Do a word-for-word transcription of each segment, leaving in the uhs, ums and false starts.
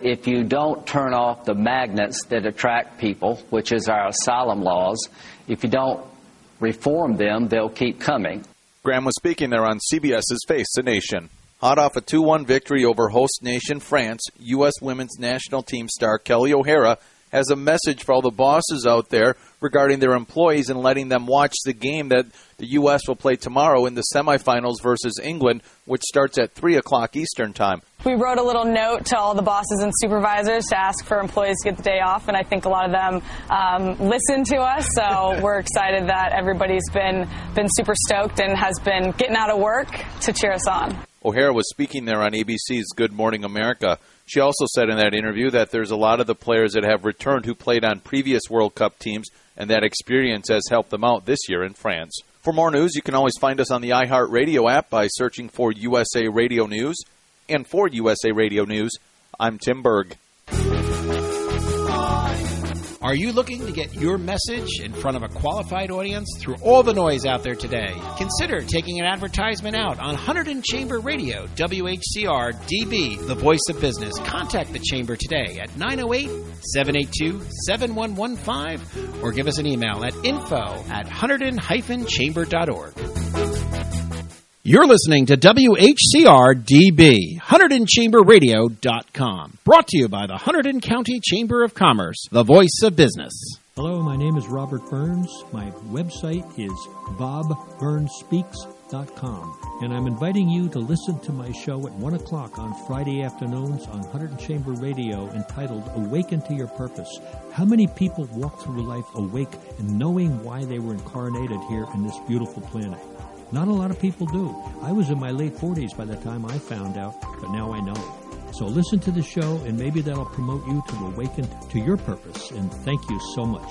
If you don't turn off the magnets that attract people, which is our asylum laws, if you don't reform them, they'll keep coming. Graham was speaking there on C B S's Face the Nation. Hot off a two one victory over host nation France, U S women's national team star Kelly O'Hara has a message for all the bosses out there regarding their employees and letting them watch the game that the U S will play tomorrow in the semifinals versus England, which starts at three o'clock Eastern Time. We wrote a little note to all the bosses and supervisors to ask for employees to get the day off, and I think a lot of them um, listened to us, so we're excited that everybody's been, been super stoked and has been getting out of work to cheer us on. O'Hara was speaking there on A B C's Good Morning America. She also said in that interview that there's a lot of the players that have returned who played on previous World Cup teams, and that experience has helped them out this year in France. For more news, you can always find us on the iHeartRadio app by searching for U S A Radio News. And for U S A Radio News, I'm Tim Berg. Are you looking to get your message in front of a qualified audience through all the noise out there today? Consider taking an advertisement out on Hunterdon Chamber Radio, W H C R D B, the voice of business. Contact the Chamber today at nine oh eight, seven eight two, seven one one five or give us an email at info at hunterdon dash chamber dot org. You're listening to W H C R D B, Hunterdon Chamber Radio dot com. Brought to you by the Hunterdon County Chamber of Commerce, the voice of business. Hello, my name is Robert Burns. My website is bob burns speaks dot com. And I'm inviting you to listen to my show at one o'clock on Friday afternoons on Hunterdon Chamber Radio entitled Awaken to Your Purpose. How many people walk through life awake and knowing why they were incarnated here in this beautiful planet? Not a lot of people do. I was in my late forties by the time I found out, but now I know. So listen to the show, and maybe that'll promote you to awaken to your purpose. And thank you so much.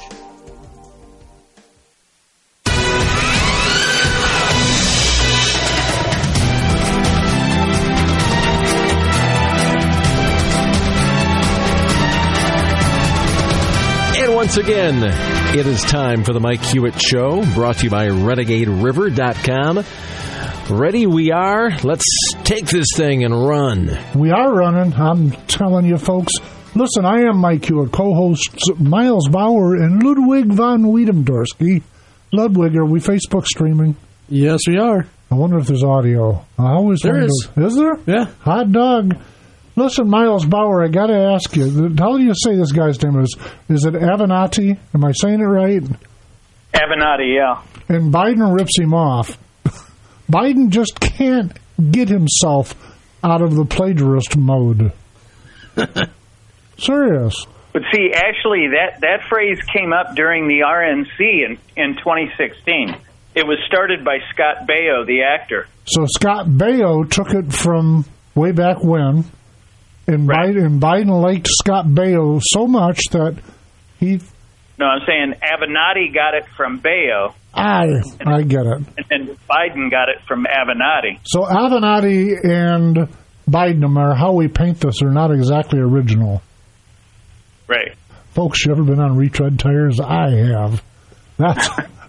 And once again, it is time for the Mike Hewitt Show, brought to you by renegade river dot com. Ready we are. Let's take this thing and run. We are running. I'm telling you, folks. Listen, I am Mike Hewitt, co-hosts Miles Bauer and Ludwig von Wiedemdorski. Ludwig, are we Facebook streaming? Yes, we are. I wonder if there's audio. I always there wonder. is. Is there? Yeah. Hot dog. Listen, Miles Bauer, I got to ask you, how do you say this guy's name is? Is it Avenatti? Am I saying it right? Avenatti, yeah. And Biden rips him off. Biden just can't get himself out of the plagiarist mode. Serious. But see, actually, that, that phrase came up during the R N C in, in twenty sixteen. It was started by Scott Baio, the actor. So Scott Baio took it from way back when, and, right. Biden, and Biden liked Scott Baio so much that he... No, I'm saying Avenatti got it from Baio. I, I get it. And then Biden got it from Avenatti. So Avenatti and Biden, no matter how we paint this, are not exactly original. Right. Folks, you ever been on retread tires? I have. That's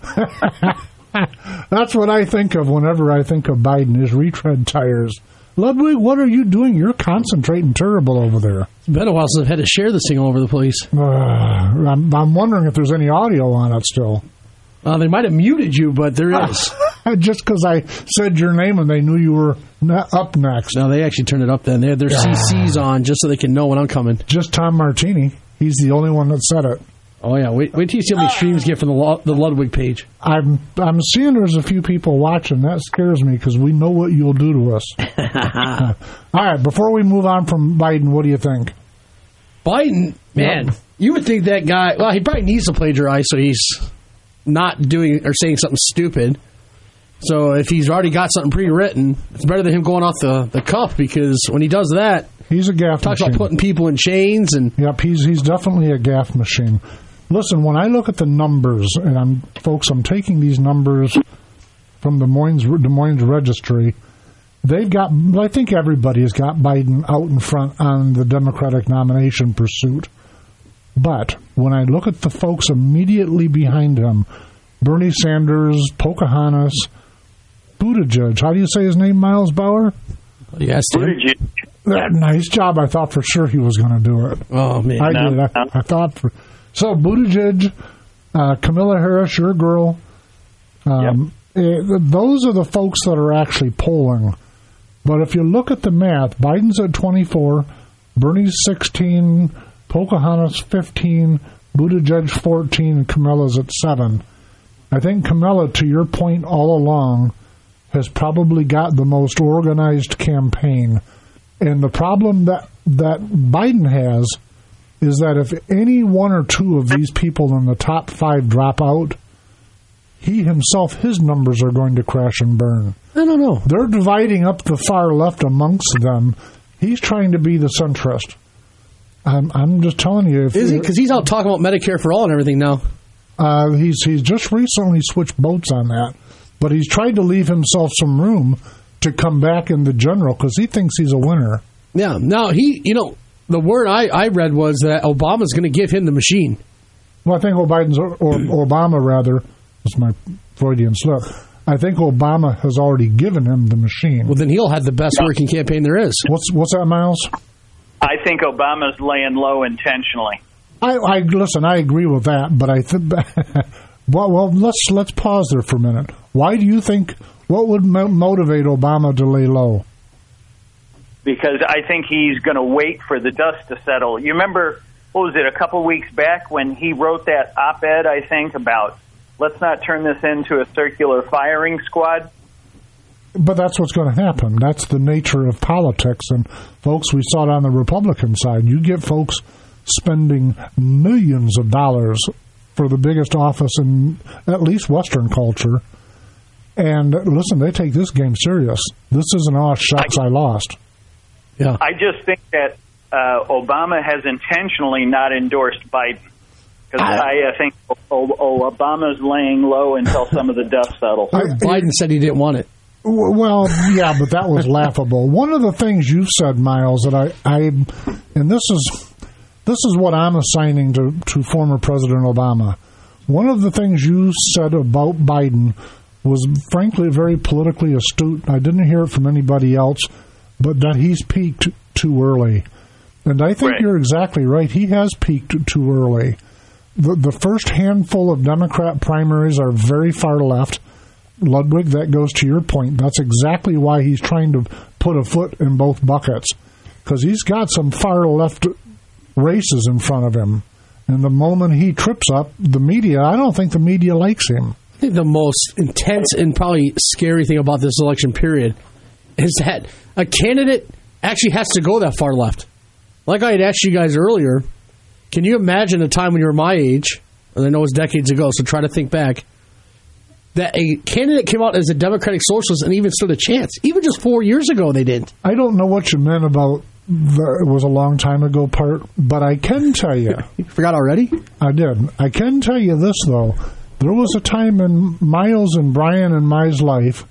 that's what I think of whenever I think of Biden, is retread tires. Ludwig, what are you doing? You're concentrating terrible over there. It's been a while since I've had to share this thing all over the place. Uh, I'm, I'm wondering if there's any audio on it still. Uh, they might have muted you, but there is. Just because I said your name and they knew you were ne- up next. No, they actually turned it up then. They had their C Cs on just so they can know when I'm coming. Just Tom Martini. He's the only one that said it. Oh, yeah. Wait, wait till you see how many streams get from the, Lo- the Ludwig page. I'm I'm seeing there's a few people watching. That scares me because we know what you'll do to us. All right, before we move on from Biden, what do you think? Biden, man, yep. You would think that guy, well, he probably needs to plagiarize so he's not doing or saying something stupid. So if he's already got something pre-written, it's better than him going off the, the cuff, because when he does that, he's a gaff talks machine. About putting people in chains. And Yep, he's he's definitely a gaff machine. Listen, when I look at the numbers, and I'm folks, I'm taking these numbers from the Des Moines, Des Moines Registry. They've got, I think everybody has got Biden out in front on the Democratic nomination pursuit. But when I look at the folks immediately behind him, Bernie Sanders, Pocahontas, Buttigieg. How do you say his name, Miles Bauer? Yes, Buttigieg. That nice job. I thought for sure he was going to do it. Oh, man. I No, did. I, no. I thought for so Buttigieg, uh, Kamala Harris, your girl. Um, eh, those are the folks that are actually polling. But if you look at the math, Biden's at twenty-four, Bernie's sixteen, Pocahontas fifteen, Buttigieg fourteen, and Kamala's at seven. I think Kamala, to your point all along, has probably got the most organized campaign. And the problem that, that Biden has is that if any one or two of these people in the top five drop out, he himself, his numbers are going to crash and burn. I don't know. They're dividing up the far left amongst them. He's trying to be the centrist. I'm, I'm just telling you. If Is he? Because he's out talking about Medicare for all and everything now. Uh, he's he's just recently switched boats on that, but he's tried to leave himself some room to come back in the general because he thinks he's a winner. Yeah. Now, he, you know, the word I, I read was that Obama's going to give him the machine. Well, I think Biden's or, or Obama rather. That's my Freudian slip. I think Obama has already given him the machine. Well, then he'll have the best working campaign there is. What's what's that, Miles? I think Obama's laying low intentionally. I, I listen. I agree with that, but I think. well, well, let's let's pause there for a minute. Why do you think? What would mo- motivate Obama to lay low? Because I think he's going to wait for the dust to settle. You remember, what was it, a couple weeks back when he wrote that op-ed, I think, about let's not turn this into a circular firing squad? But that's what's going to happen. That's the nature of politics. And, folks, we saw it on the Republican side. You get folks spending millions of dollars for the biggest office in at least Western culture. And, listen, they take this game serious. This isn't, oh, shucks, I, I lost. Yeah. I just think that uh, Obama has intentionally not endorsed Biden. Because I, I uh, think oh, oh, Obama's laying low until some of the dust settles. I, Biden said he didn't want it. Well, yeah, but that was laughable. One of the things you said, Miles, that I, I and this is this is what I'm assigning to, to former President Obama. One of the things you said about Biden was, frankly, very politically astute. I didn't hear it from anybody else, but that he's peaked too early. And I think right. You're exactly right. He has peaked too early. The, the first handful of Democrat primaries are very far left. Ludwig, that goes to your point. That's exactly why he's trying to put a foot in both buckets, because he's got some far left races in front of him. And the moment he trips up, the media, I don't think the media likes him. I think the most intense and probably scary thing about this election period is that a candidate actually has to go that far left. Like I had asked you guys earlier, can you imagine a time when you were my age, and I know it was decades ago, so try to think back, that a candidate came out as a Democratic Socialist and even stood a chance. Even just four years ago, they didn't. I don't know what you meant about the it was a long time ago part, but I can tell you. You forgot already? I did. I can tell you this, though. There was a time in Miles and Brian and my life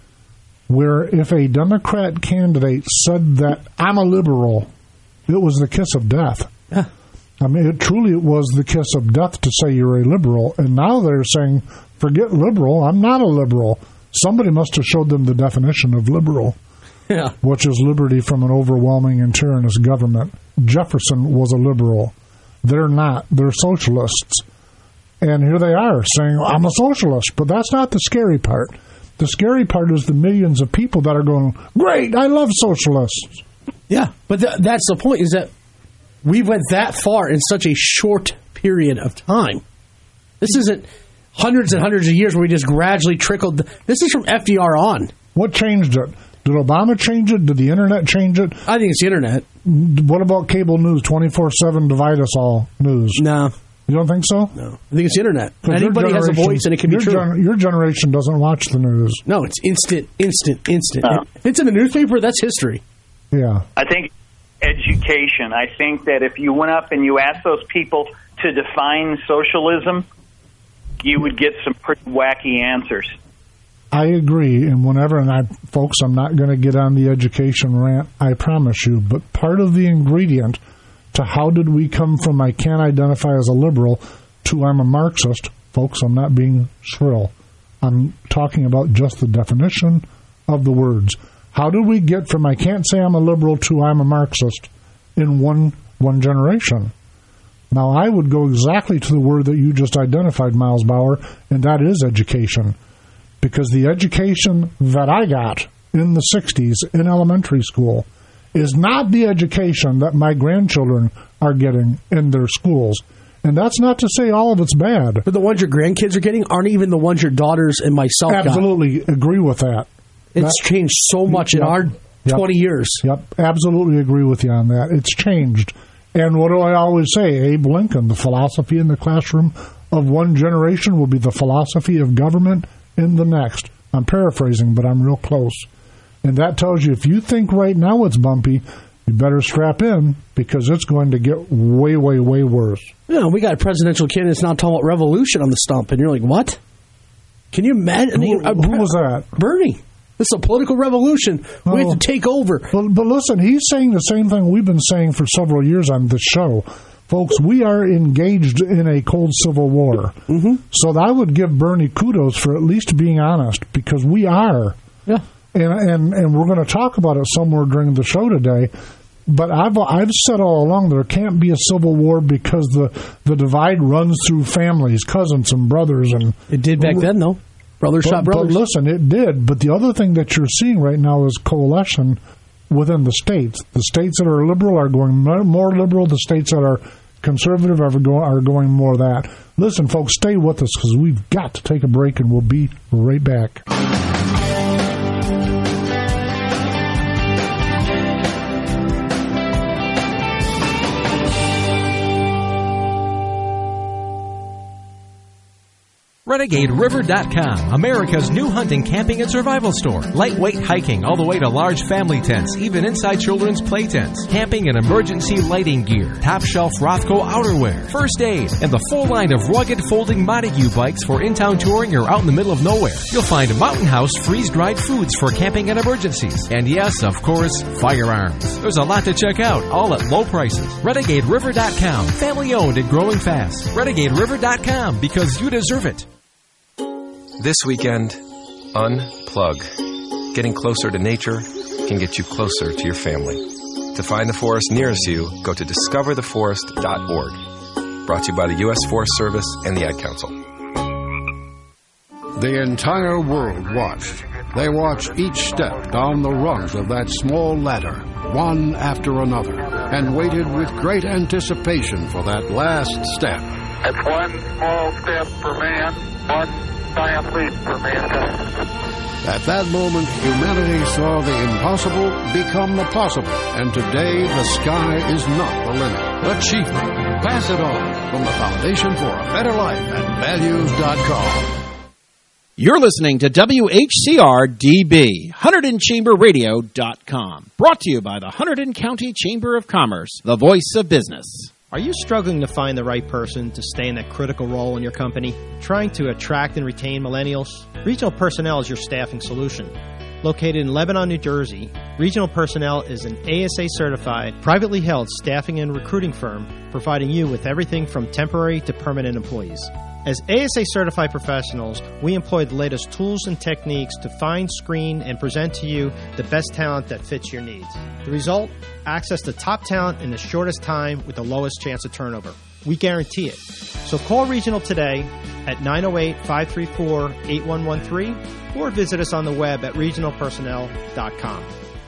where if a Democrat candidate said that I'm a liberal, it was the kiss of death. Yeah. I mean, it truly was the kiss of death to say you're a liberal. And now they're saying, forget liberal, I'm not a liberal. Somebody must have showed them the definition of liberal, Yeah. which is liberty from an overwhelming and tyrannous government. Jefferson was a liberal. They're not. They're socialists. And here they are saying, I'm a socialist. But that's not the scary part. The scary part is the millions of people that are going, great, I love socialists. Yeah, but th- that's the point, is that we went that far in such a short period of time. This isn't hundreds and hundreds of years where we just gradually trickled. This is from F D R on. What changed it? Did Obama change it? Did the internet change it? I think it's the internet. What about cable news, twenty-four seven, divide us all news? No. You don't think so? No. I think it's the internet. 'Cause your Anybody has a generation- voice and it can be your true. gen- your generation doesn't watch the news. No, it's instant, instant, instant. No. If it's in the newspaper, that's history. Yeah. I think education. I think that if you went up and you asked those people to define socialism, you would get some pretty wacky answers. I agree, and whenever, and I, folks, I'm not going to get on the education rant, I promise you, but part of the ingredient to how did we come from I can't identify as a liberal to I'm a Marxist, folks, I'm not being shrill. I'm talking about just the definition of the words. How did we get from I can't say I'm a liberal to I'm a Marxist in one one generation? Now, I would go exactly to the word that you just identified, Miles Bauer, and that is education. Because the education that I got in the sixties in elementary school is not the education that my grandchildren are getting in their schools. And that's not to say all of it's bad. But the ones your grandkids are getting aren't even the ones your daughters and myself got. Absolutely agree with that. It's that, changed so much yep, in our yep, twenty years. Yep, absolutely agree with you on that. It's changed. And what do I always say? Abe Lincoln, the philosophy in the classroom of one generation will be the philosophy of government in the next. I'm paraphrasing, but I'm real close. And that tells you if you think right now it's bumpy, you better strap in because it's going to get way, way, way worse. Yeah, we got presidential candidates now talking about revolution on the stump, and you're like, what? Can you imagine? Who, who was that? Bernie. This is a political revolution. We oh, have to take over. But, but listen, he's saying the same thing we've been saying for several years on this show. Folks, we are engaged in a cold civil war. Mm-hmm. So I would give Bernie kudos for at least being honest, because we are. Yeah. And, and and we're going to talk about it somewhere during the show today. But I've I've said all along there can't be a civil war because the, the divide runs through families, cousins and brothers. And it did back then, though. Brothers but, shot brothers. But listen, it did. But the other thing that you're seeing right now is coalition within the states. The states that are liberal are going more liberal. The states that are conservative are going, are going more that. Listen, folks, stay with us because we've got to take a break, and we'll be right back. Renegade River dot com, America's new hunting, camping, and survival store. Lightweight hiking all the way to large family tents, even inside children's play tents. Camping and emergency lighting gear. Top shelf Rothco outerwear. First aid. And the full line of rugged folding Montague bikes for in-town touring or out in the middle of nowhere. You'll find Mountain House freeze-dried foods for camping and emergencies. And yes, of course, firearms. There's a lot to check out, all at low prices. Renegade River dot com, family owned and growing fast. Renegade River dot com, because you deserve it. This weekend, unplug. Getting closer to nature can get you closer to your family. To find the forest nearest you, go to discover the forest dot org. Brought to you by the U S Forest Service and the Ad Council. The entire world watched. They watched each step down the rungs of that small ladder, one after another, and waited with great anticipation for that last step. It's one small step for man, one giant leap for mankind. At that moment, humanity saw the impossible become the possible, and today the sky is not the limit. Achievement. Pass it on from the Foundation for a Better Life at values dot com. You're listening to W H C R D B, Hunterdon Chamber Radio dot com. Brought to you by the Hunterdon County Chamber of Commerce, the voice of business. Are you struggling to find the right person to stay in that critical role in your company? Trying to attract and retain millennials? Regional Personnel is your staffing solution. Located in Lebanon, New Jersey, Regional Personnel is an A S A-certified, privately held staffing and recruiting firm providing you with everything from temporary to permanent employees. As A S A-certified professionals, we employ the latest tools and techniques to find, screen, and present to you the best talent that fits your needs. The result? Access to top talent in the shortest time with the lowest chance of turnover. We guarantee it. So call Regional today at nine oh eight, five three four, eight one one three or visit us on the web at regional personnel dot com.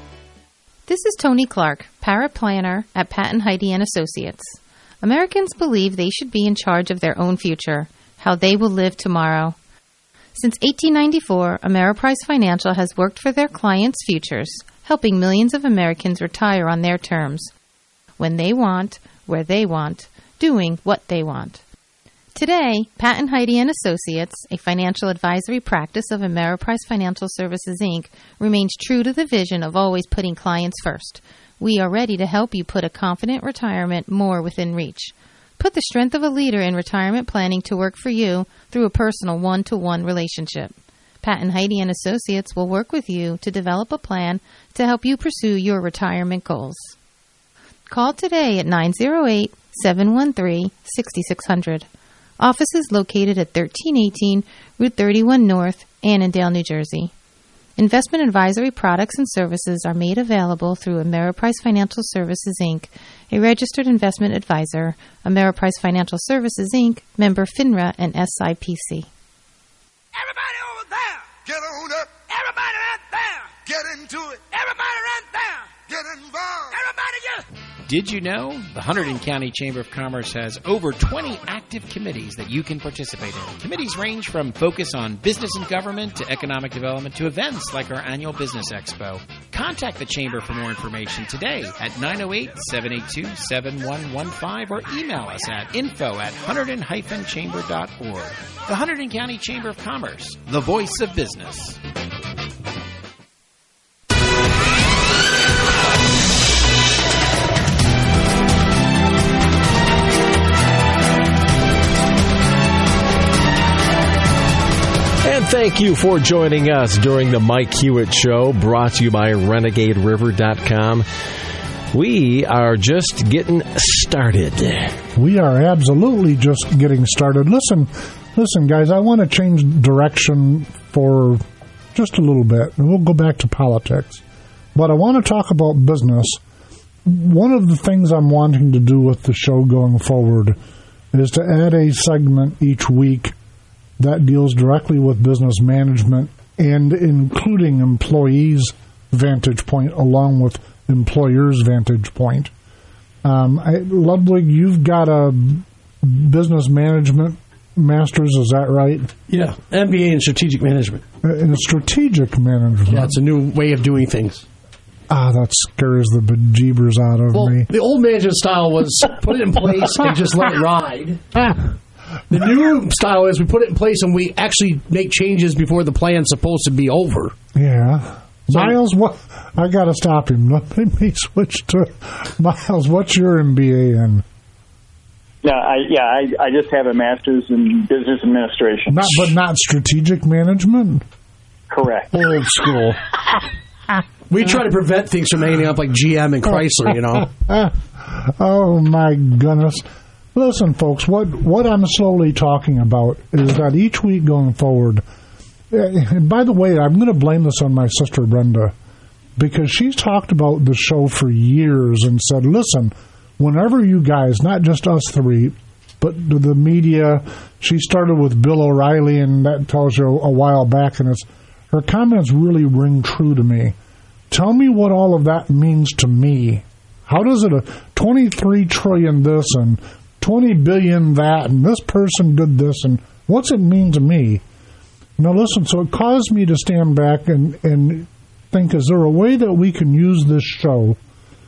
This is Tony Clark, paraplanner at Patton Heidi and Associates. Americans believe they should be in charge of their own future, how they will live tomorrow. Since eighteen ninety-four, Ameriprise Financial has worked for their clients' futures, helping millions of Americans retire on their terms, when they want, where they want, doing what they want. Today, Patton Heidi and Associates, a financial advisory practice of Ameriprise Financial Services, Incorporated, remains true to the vision of always putting clients first. We are ready to help you put a confident retirement more within reach. Put the strength of a leader in retirement planning to work for you through a personal one-to-one relationship. Patton Heidi and Associates will work with you to develop a plan to help you pursue your retirement goals. Call today at nine oh eight, seven one three, six six zero zero. Office is located at thirteen eighteen Route thirty-one North, Annandale, New Jersey. Investment advisory products and services are made available through Ameriprise Financial Services, Incorporated, a registered investment advisor. Ameriprise Financial Services, Incorporated, member FINRA and S I P C. Everybody over there, get on up. Everybody right there, get into it. Everybody right there, get involved. Everybody just... Did you know the Hunterdon County Chamber of Commerce has over twenty active committees that you can participate in? Committees range from focus on business and government to economic development to events like our annual Business Expo. Contact the Chamber for more information today at nine oh eight, seven eight two, seven one one five or email us at info at hunterdon dash chamber dot org. The Hunterdon County Chamber of Commerce, the voice of business. And thank you for joining us during the Mike Hewitt Show, brought to you by renegade river dot com. We are just getting started. We are absolutely just getting started. Listen, listen, guys, I want to change direction for just a little bit, and we'll go back to politics. But I want to talk about business. One of the things I'm wanting to do with the show going forward is to add a segment each week that deals directly with business management and including employees' vantage point along with employers' vantage point. Um, I, Ludwig, you've got a business management master's, is that right? Yeah, M B A in strategic management. Uh, in strategic management. Yeah, it's a new way of doing things. Ah, that scares the bejeebers out of well, me. The old management style was put it in place and just let it ride. The new style is we put it in place and we actually make changes before the plan's supposed to be over. Yeah. So, Miles, what? I got to stop him. Let me switch to Miles. What's your M B A in? No, I, yeah, I, I just have a master's in business administration. Not, but not strategic management? Correct. Old school. We try to prevent things from ending up like G M and Chrysler, you know. Oh, my goodness. Listen, folks, what, what I'm slowly talking about is that each week going forward, and by the way, I'm going to blame this on my sister Brenda, because she's talked about the show for years and said, listen, whenever you guys, not just us three, but the media, she started with Bill O'Reilly, and that tells you a while back, and it's her comments really ring true to me. Tell me what all of that means to me. How does it, a twenty-three trillion this and twenty billion that, and this person did this, and what's it mean to me? Now listen, so it caused me to stand back and, and think, is there a way that we can use this show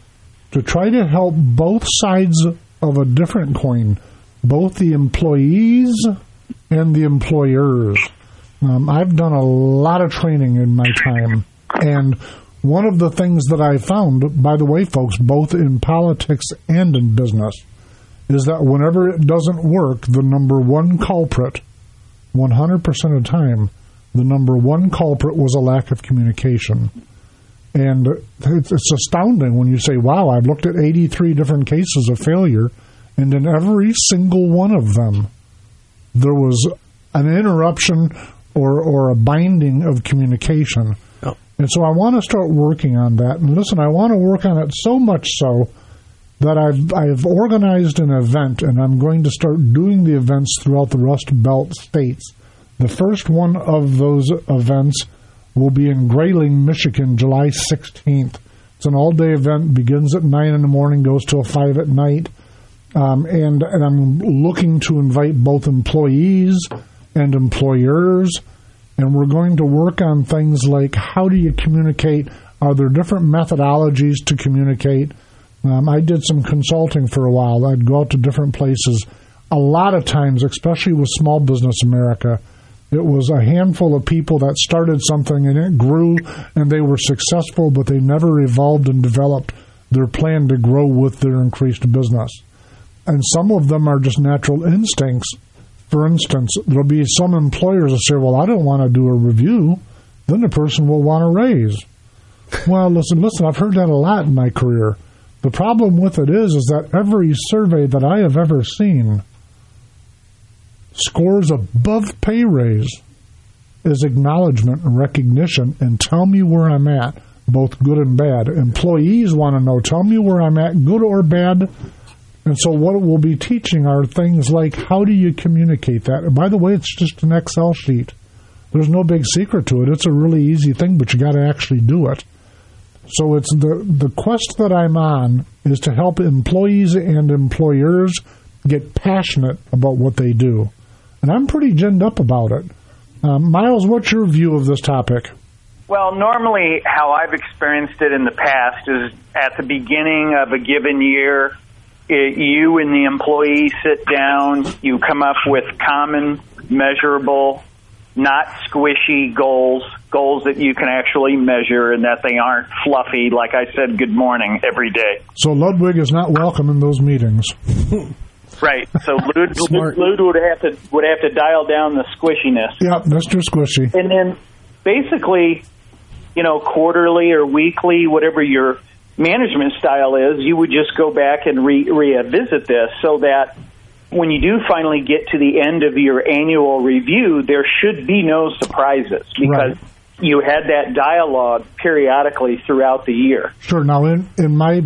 to try to help both sides of a different coin, both the employees and the employers? Um, I've done a lot of training in my time, and one of the things that I found, by the way, folks, both in politics and in business, is that whenever it doesn't work, the number one culprit, one hundred percent of the time, the number one culprit was a lack of communication. And it's, it's astounding when you say, wow, I've looked at eighty-three different cases of failure, and in every single one of them, there was an interruption or, or a binding of communication. Oh. And so I want to start working on that. And listen, I want to work on it so much so that I've I've organized an event, and I'm going to start doing the events throughout the Rust Belt states. The first one of those events will be in Grayling, Michigan, July sixteenth. It's an all-day event, begins at nine in the morning, goes till five at night. Um, and, and I'm looking to invite both employees and employers, and we're going to work on things like how do you communicate? Are there different methodologies to communicate? Um, I did some consulting for a while. I'd go out to different places. A lot of times, especially with Small Business America, it was a handful of people that started something and it grew and they were successful, but they never evolved and developed their plan to grow with their increased business. And some of them are just natural instincts. For instance, there'll be some employers that say, well, I don't want to do a review. Then the person will want to raise. Well, listen, listen, I've heard that a lot in my career. The problem with it is, is that every survey that I have ever seen scores above pay raise. is acknowledgement and recognition, and tell me where I'm at, both good and bad. Employees want to know, tell me where I'm at, good or bad. And so what we'll be teaching are things like, how do you communicate that? And by the way, it's just an Excel sheet. There's no big secret to it. It's a really easy thing, but you got to actually do it. So it's the, the quest that I'm on is to help employees and employers get passionate about what they do. And I'm pretty ginned up about it. Um, Miles, what's your view of this topic? Well, normally how I've experienced it in the past is at the beginning of a given year, it, you and the employee sit down, you come up with common, measurable, not squishy goals, goals that you can actually measure and that they aren't fluffy, like I said, good morning every day. So Ludwig is not welcome in those meetings. Right. So Lud, Lud would have to would have to dial down the squishiness. Yeah, Mister Squishy. And then basically, you know, quarterly or weekly, whatever your management style is, you would just go back and re- revisit this so that when you do finally get to the end of your annual review, there should be no surprises because right. you had that dialogue periodically throughout the year. Sure. Now, in, in my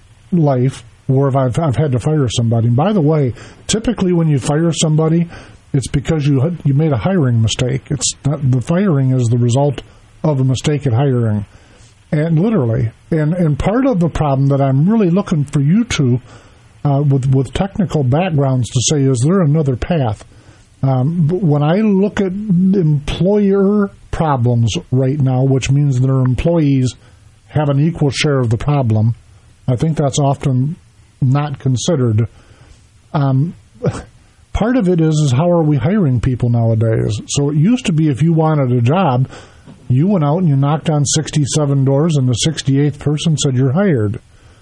life, where I've, I've had to fire somebody, and by the way, typically when you fire somebody, it's because you you made a hiring mistake. It's not, the firing is the result of a mistake at hiring, and literally. And and part of the problem that I'm really looking for you to, uh, with with technical backgrounds, to say, is there another path? Um, but when I look at employer problems right now, which means their employees have an equal share of the problem, I think that's often not considered. Um, part of it is, is how are we hiring people nowadays? So it used to be if you wanted a job, you went out and you knocked on sixty-seven doors and the sixty-eighth person said you're hired.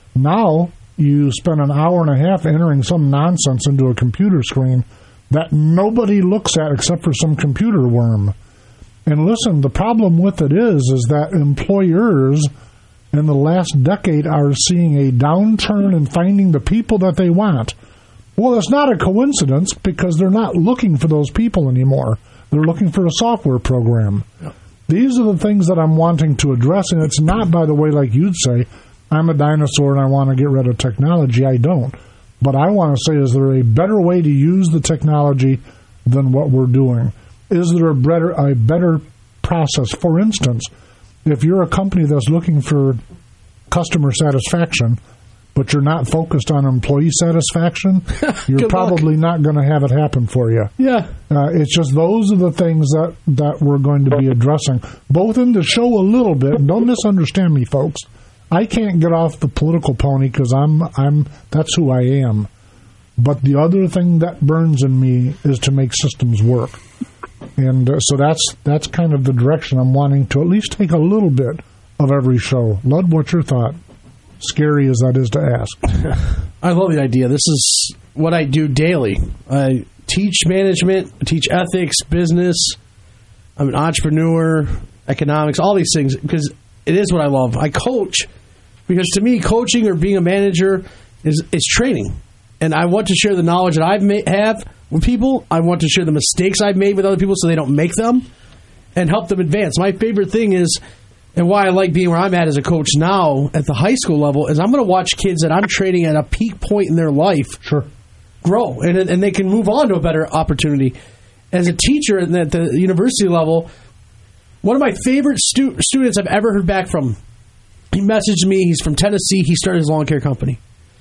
Now you spend an hour and a half entering some nonsense into a computer screen that nobody looks at except for some computer worm. And listen, the problem with it is, is that employers in the last decade are seeing a downturn in finding the people that they want. Well, it's not a coincidence because they're not looking for those people anymore. They're looking for a software program. Yep. These are the things that I'm wanting to address, and it's not, by the way, like you'd say, I'm a dinosaur and I want to get rid of technology. I don't. But I want to say, is there a better way to use the technology than what we're doing? Is there a better, a better process? For instance, if you're a company that's looking for customer satisfaction, but you're not focused on employee satisfaction, you're probably not going to have it happen for you. Yeah. Uh, it's just those are the things that, that we're going to be addressing, both in the show a little bit. Don't misunderstand me, folks. I can't get off the political pony because I'm I'm that's who I am. But the other thing that burns in me is to make systems work. And uh, so that's that's kind of the direction I'm wanting to at least take a little bit of every show. Lud, what's your thought? Scary as that is to ask. I love the idea. This is what I do daily. I teach management, I teach ethics, business. I'm an entrepreneur, economics, all these things, because it is what I love. I coach because to me, coaching or being a manager is, is training. And I want to share the knowledge that I ma- have with people. I want to share the mistakes I've made with other people so they don't make them and help them advance. My favorite thing is, and why I like being where I'm at as a coach now at the high school level, is I'm going to watch kids that I'm training at a peak point in their life sure. grow, and and they can move on to a better opportunity. As a teacher at the university level, one of my favorite stu- students I've ever heard back from, he messaged me. He's from Tennessee. He started his lawn care company.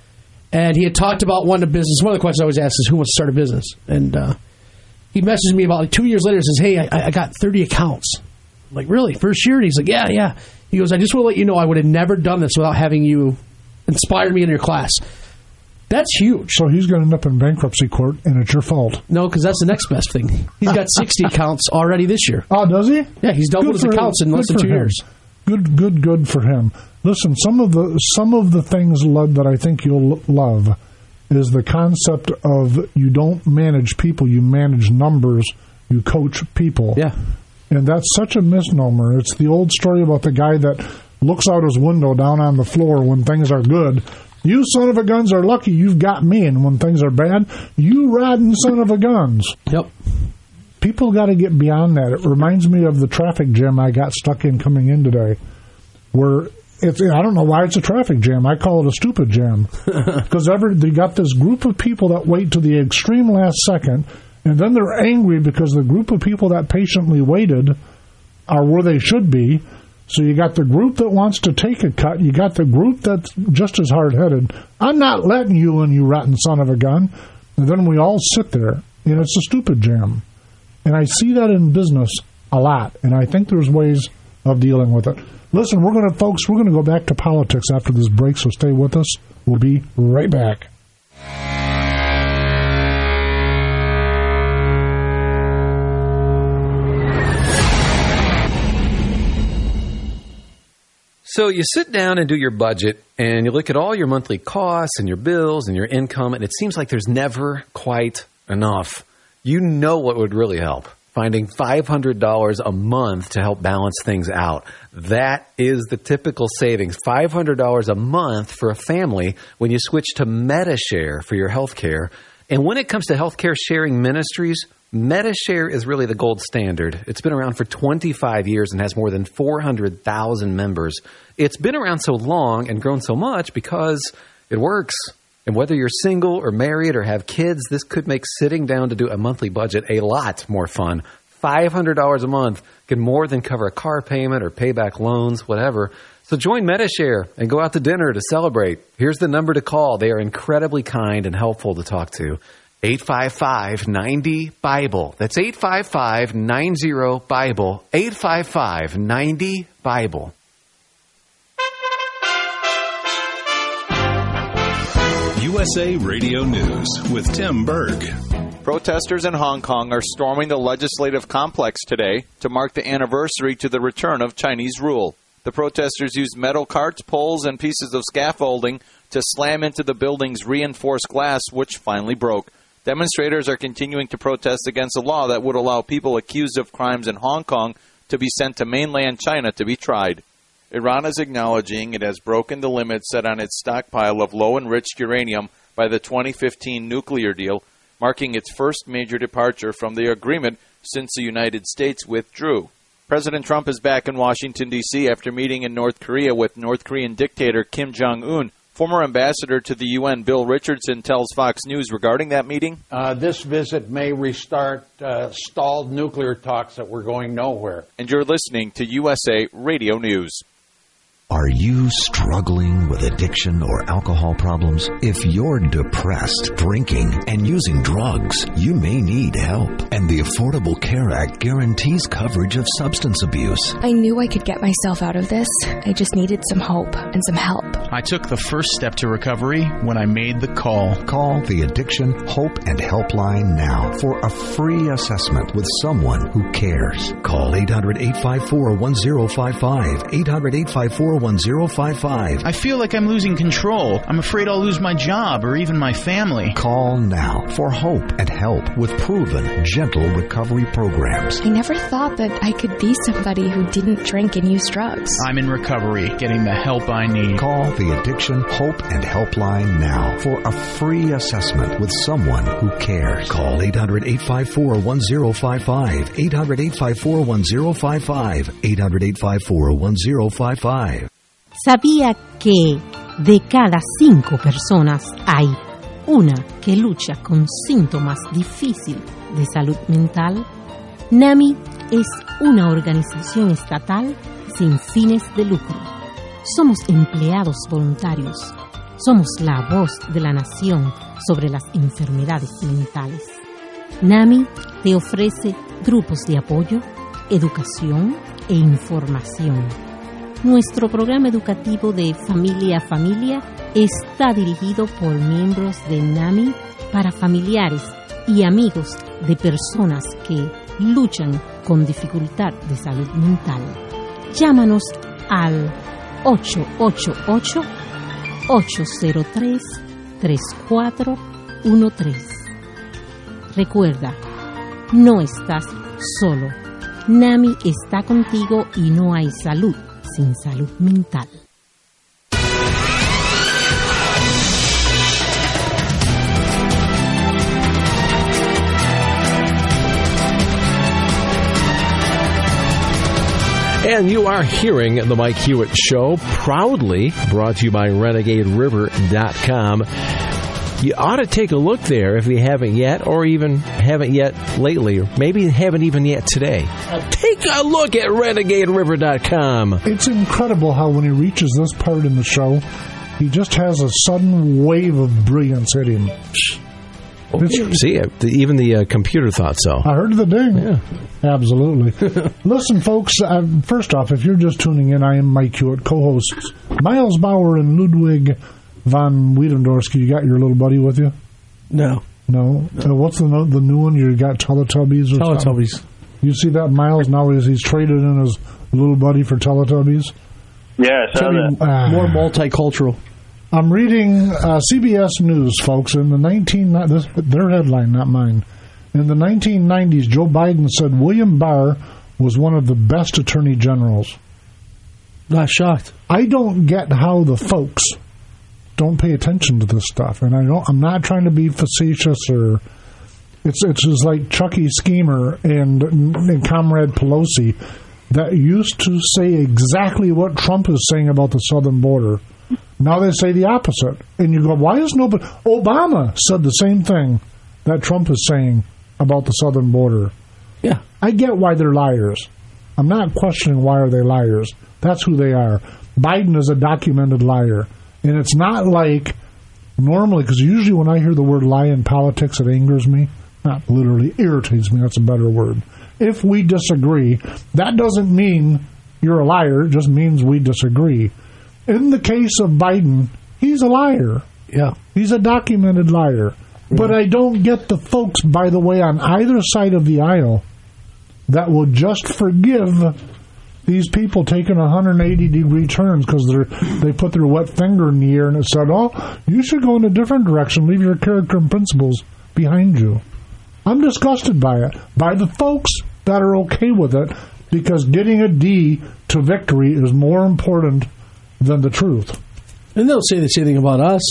And he had talked about wanting a business. One of the questions I always ask is, who wants to start a business? And uh, he messaged me about like two years later and says, hey, I, I got thirty accounts. I'm like, really? First year? And he's like, yeah, yeah. He goes, I just want to let you know I would have never done this without having you inspire me in your class. That's huge. So he's going to end up in bankruptcy court, and it's your fault. No, because that's the next best thing. He's got sixty accounts already this year. Oh, does he? Yeah, he's doubled Good his accounts him. in less Good than two him. years. Good, good, good for him. Listen, some of the some of the things, Lud, that I think you'll love is the concept of you don't manage people, you manage numbers, you coach people. Yeah. And that's such a misnomer. It's the old story about the guy that looks out his window down on the floor when things are good. You son of a guns are lucky you've got me, and when things are bad, you rotten son of a guns. Yep. people got to get beyond that. It reminds me of the traffic jam I got stuck in coming in today, where it's, I don't know why it's a traffic jam. I call it a stupid jam. Because they got this group of people that wait to the extreme last second, and then they're angry because the group of people that patiently waited are where they should be. So you got the group that wants to take a cut. You got the group that's just as hard-headed. I'm not letting you in, you rotten son of a gun. And then we all sit there. You know, it's a stupid jam. And I see that in business a lot. And I think there's ways of dealing with it. Listen, we're going to, folks, we're going to go back to politics after this break, so stay with us. We'll be right back. So you sit down and do your budget, and you look at all your monthly costs and your bills and your income, and it seems like there's never quite enough. You know what would really help? Finding five hundred dollars a month to help balance things out. That is the typical savings, five hundred dollars a month for a family when you switch to Medi-Share for your health care. And when it comes to healthcare sharing ministries, Medi-Share is really the gold standard. It's been around for twenty-five years and has more than four hundred thousand members. It's been around so long and grown so much because it works. And whether you're single or married or have kids, this could make sitting down to do a monthly budget a lot more fun. five hundred dollars a month can more than cover a car payment or pay back loans, whatever. So join Medi-Share and go out to dinner to celebrate. Here's the number to call. They are incredibly kind and helpful to talk to. eight five five, nine zero, Bible. That's eight five five, nine zero, Bible. eight five five, nine zero, Bible. U S A Radio News with Tim Berg. Protesters in Hong Kong are storming the legislative complex today to mark the anniversary to the return of Chinese rule. The protesters used metal carts, poles, and pieces of scaffolding to slam into the building's reinforced glass, which finally broke. Demonstrators are continuing to protest against a law that would allow people accused of crimes in Hong Kong to be sent to mainland China to be tried. Iran is acknowledging it has broken the limit set on its stockpile of low-enriched uranium by the twenty fifteen nuclear deal, marking its first major departure from the agreement since the United States withdrew. President Trump is back in Washington, D C after meeting in North Korea with North Korean dictator Kim Jong-un. Former ambassador to the U N, Bill Richardson, tells Fox News regarding that meeting. Uh, this visit may restart uh, stalled nuclear talks that were going nowhere. And you're listening to U S A Radio News. Are you struggling with addiction or alcohol problems? If you're depressed, drinking, and using drugs, you may need help. And the Affordable Care Act guarantees coverage of substance abuse. I knew I could get myself out of this. I just needed some hope and some help. I took the first step to recovery when I made the call. Call the Addiction Hope and Helpline now for a free assessment with someone who cares. Call eight hundred, eight five four, one zero five five, eight hundred, eight five four, one zero five five. I feel like I'm losing control. I'm afraid I'll lose my job or even my family. Call now for hope and help with proven, gentle recovery programs. I never thought that I could be somebody who didn't drink and use drugs. I'm in recovery, getting the help I need. Call the Addiction Hope and Helpline now for a free assessment with someone who cares. Call eight hundred, eight five four, one zero five five, eight hundred, eight five four, one zero five five, eight hundred, eight five four, one zero five five. ¿Sabía que de cada cinco personas hay una que lucha con síntomas difíciles de salud mental? NAMI es una organización estatal sin fines de lucro. Somos empleados voluntarios. Somos la voz de la nación sobre las enfermedades mentales. NAMI te ofrece grupos de apoyo, educación e información. Nuestro programa educativo de Familia a Familia está dirigido por miembros de NAMI para familiares y amigos de personas que luchan con dificultad de salud mental. Llámanos al ocho ocho ocho, ocho cero tres, tres cuatro uno tres. Recuerda, no estás solo. NAMI está contigo y no hay salud sin salud mental. And you are hearing the Mike Hewitt Show, proudly brought to you by Renegade River dot com. You ought to take a look there if you haven't yet, or even haven't yet lately, or maybe haven't even yet today. Take a look at Renegade River dot com. It's incredible how when he reaches this part in the show, he just has a sudden wave of brilliance hit him. See, even the uh, computer thought so. I heard the ding. Yeah. Absolutely. Listen, folks, uh, first off, if you're just tuning in, I am Mike Hewitt, co-hosts Miles Bauer and Ludwig von Wiedendorski. You got your little buddy with you? No. No? no. Uh, what's the the new one? You got Teletubbies? Or Teletubbies. Something? You see that, Miles? Now he's, he's traded in his little buddy for Teletubbies? Yeah, I saw that. Uh, More multicultural. I'm reading uh, C B S News, folks. In the nineteen this, their headline, not mine. In the nineteen nineties, Joe Biden said William Barr was one of the best attorney generals. Not shocked. I don't get how the folks don't pay attention to this stuff, and I don't. I'm not trying to be facetious or. It's it's just like Chucky Schemer and, and Comrade Pelosi that used to say exactly what Trump is saying about the southern border. Now they say the opposite. And you go, why is nobody... Obama said the same thing that Trump is saying about the southern border. Yeah. I get why they're liars. I'm not questioning why are they liars. That's who they are. Biden is a documented liar. And it's not like normally, because usually when I hear the word lie in politics, it angers me. Not literally, irritates me. That's a better word. If we disagree, that doesn't mean you're a liar. It just means we disagree. In the case of Biden, he's a liar. Yeah. He's a documented liar. Yeah. But I don't get the folks, by the way, on either side of the aisle that will just forgive these people taking one hundred eighty degree turns because they put their wet finger in the air and it said, oh, you should go in a different direction. Leave your character and principles behind you. I'm disgusted by it. By the folks that are okay with it, because getting a D to victory is more important than the truth. And they'll say the same thing about us.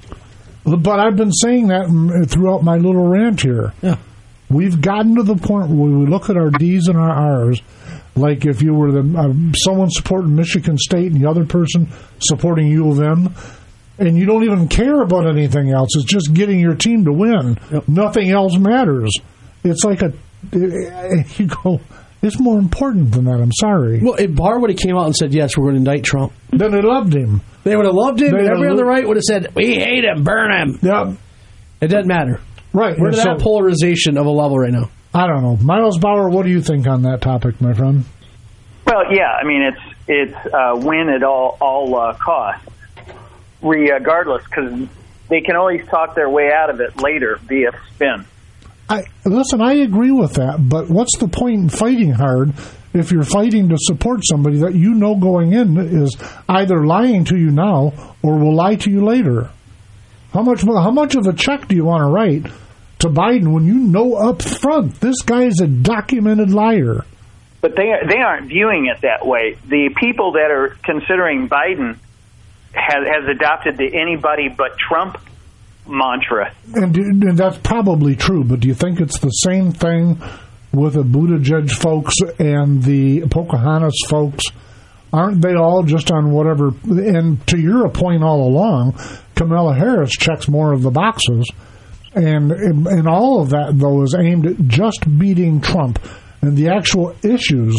But I've been saying that throughout my little rant here. Yeah. We've gotten to the point where we look at our D's and our R's, like if you were the uh, someone supporting Michigan State and the other person supporting U of M, and you don't even care about anything else. It's just getting your team to win. Yep. Nothing else matters. It's like a... You go... It's more important than that. I'm sorry. Well, if Barr would have came out and said, yes, we're going to indict Trump, then they loved him. They would have loved him, they and everyone on the lo- right would have said, we hate him, burn him. Yeah. It doesn't matter. Right. We're at so, that polarization of a level right now. I don't know. Miles Bauer, what do you think on that topic, my friend? Well, yeah, I mean, it's it's uh, win at all, all uh, costs, regardless, because they can always talk their way out of it later via spin. I, listen, I agree with that, but what's the point in fighting hard if you're fighting to support somebody that you know going in is either lying to you now or will lie to you later? How much how much of a check do you want to write to Biden when you know up front this guy is a documented liar? But they they aren't viewing it that way. The people that are considering Biden has, has adopted the anybody but Trump mantra. And, and that's probably true, but do you think it's the same thing with the Buttigieg folks and the Pocahontas folks? Aren't they all just on whatever? And to your point all along, Kamala Harris checks more of the boxes. And, and all of that, though, is aimed at just beating Trump. And the actual issues,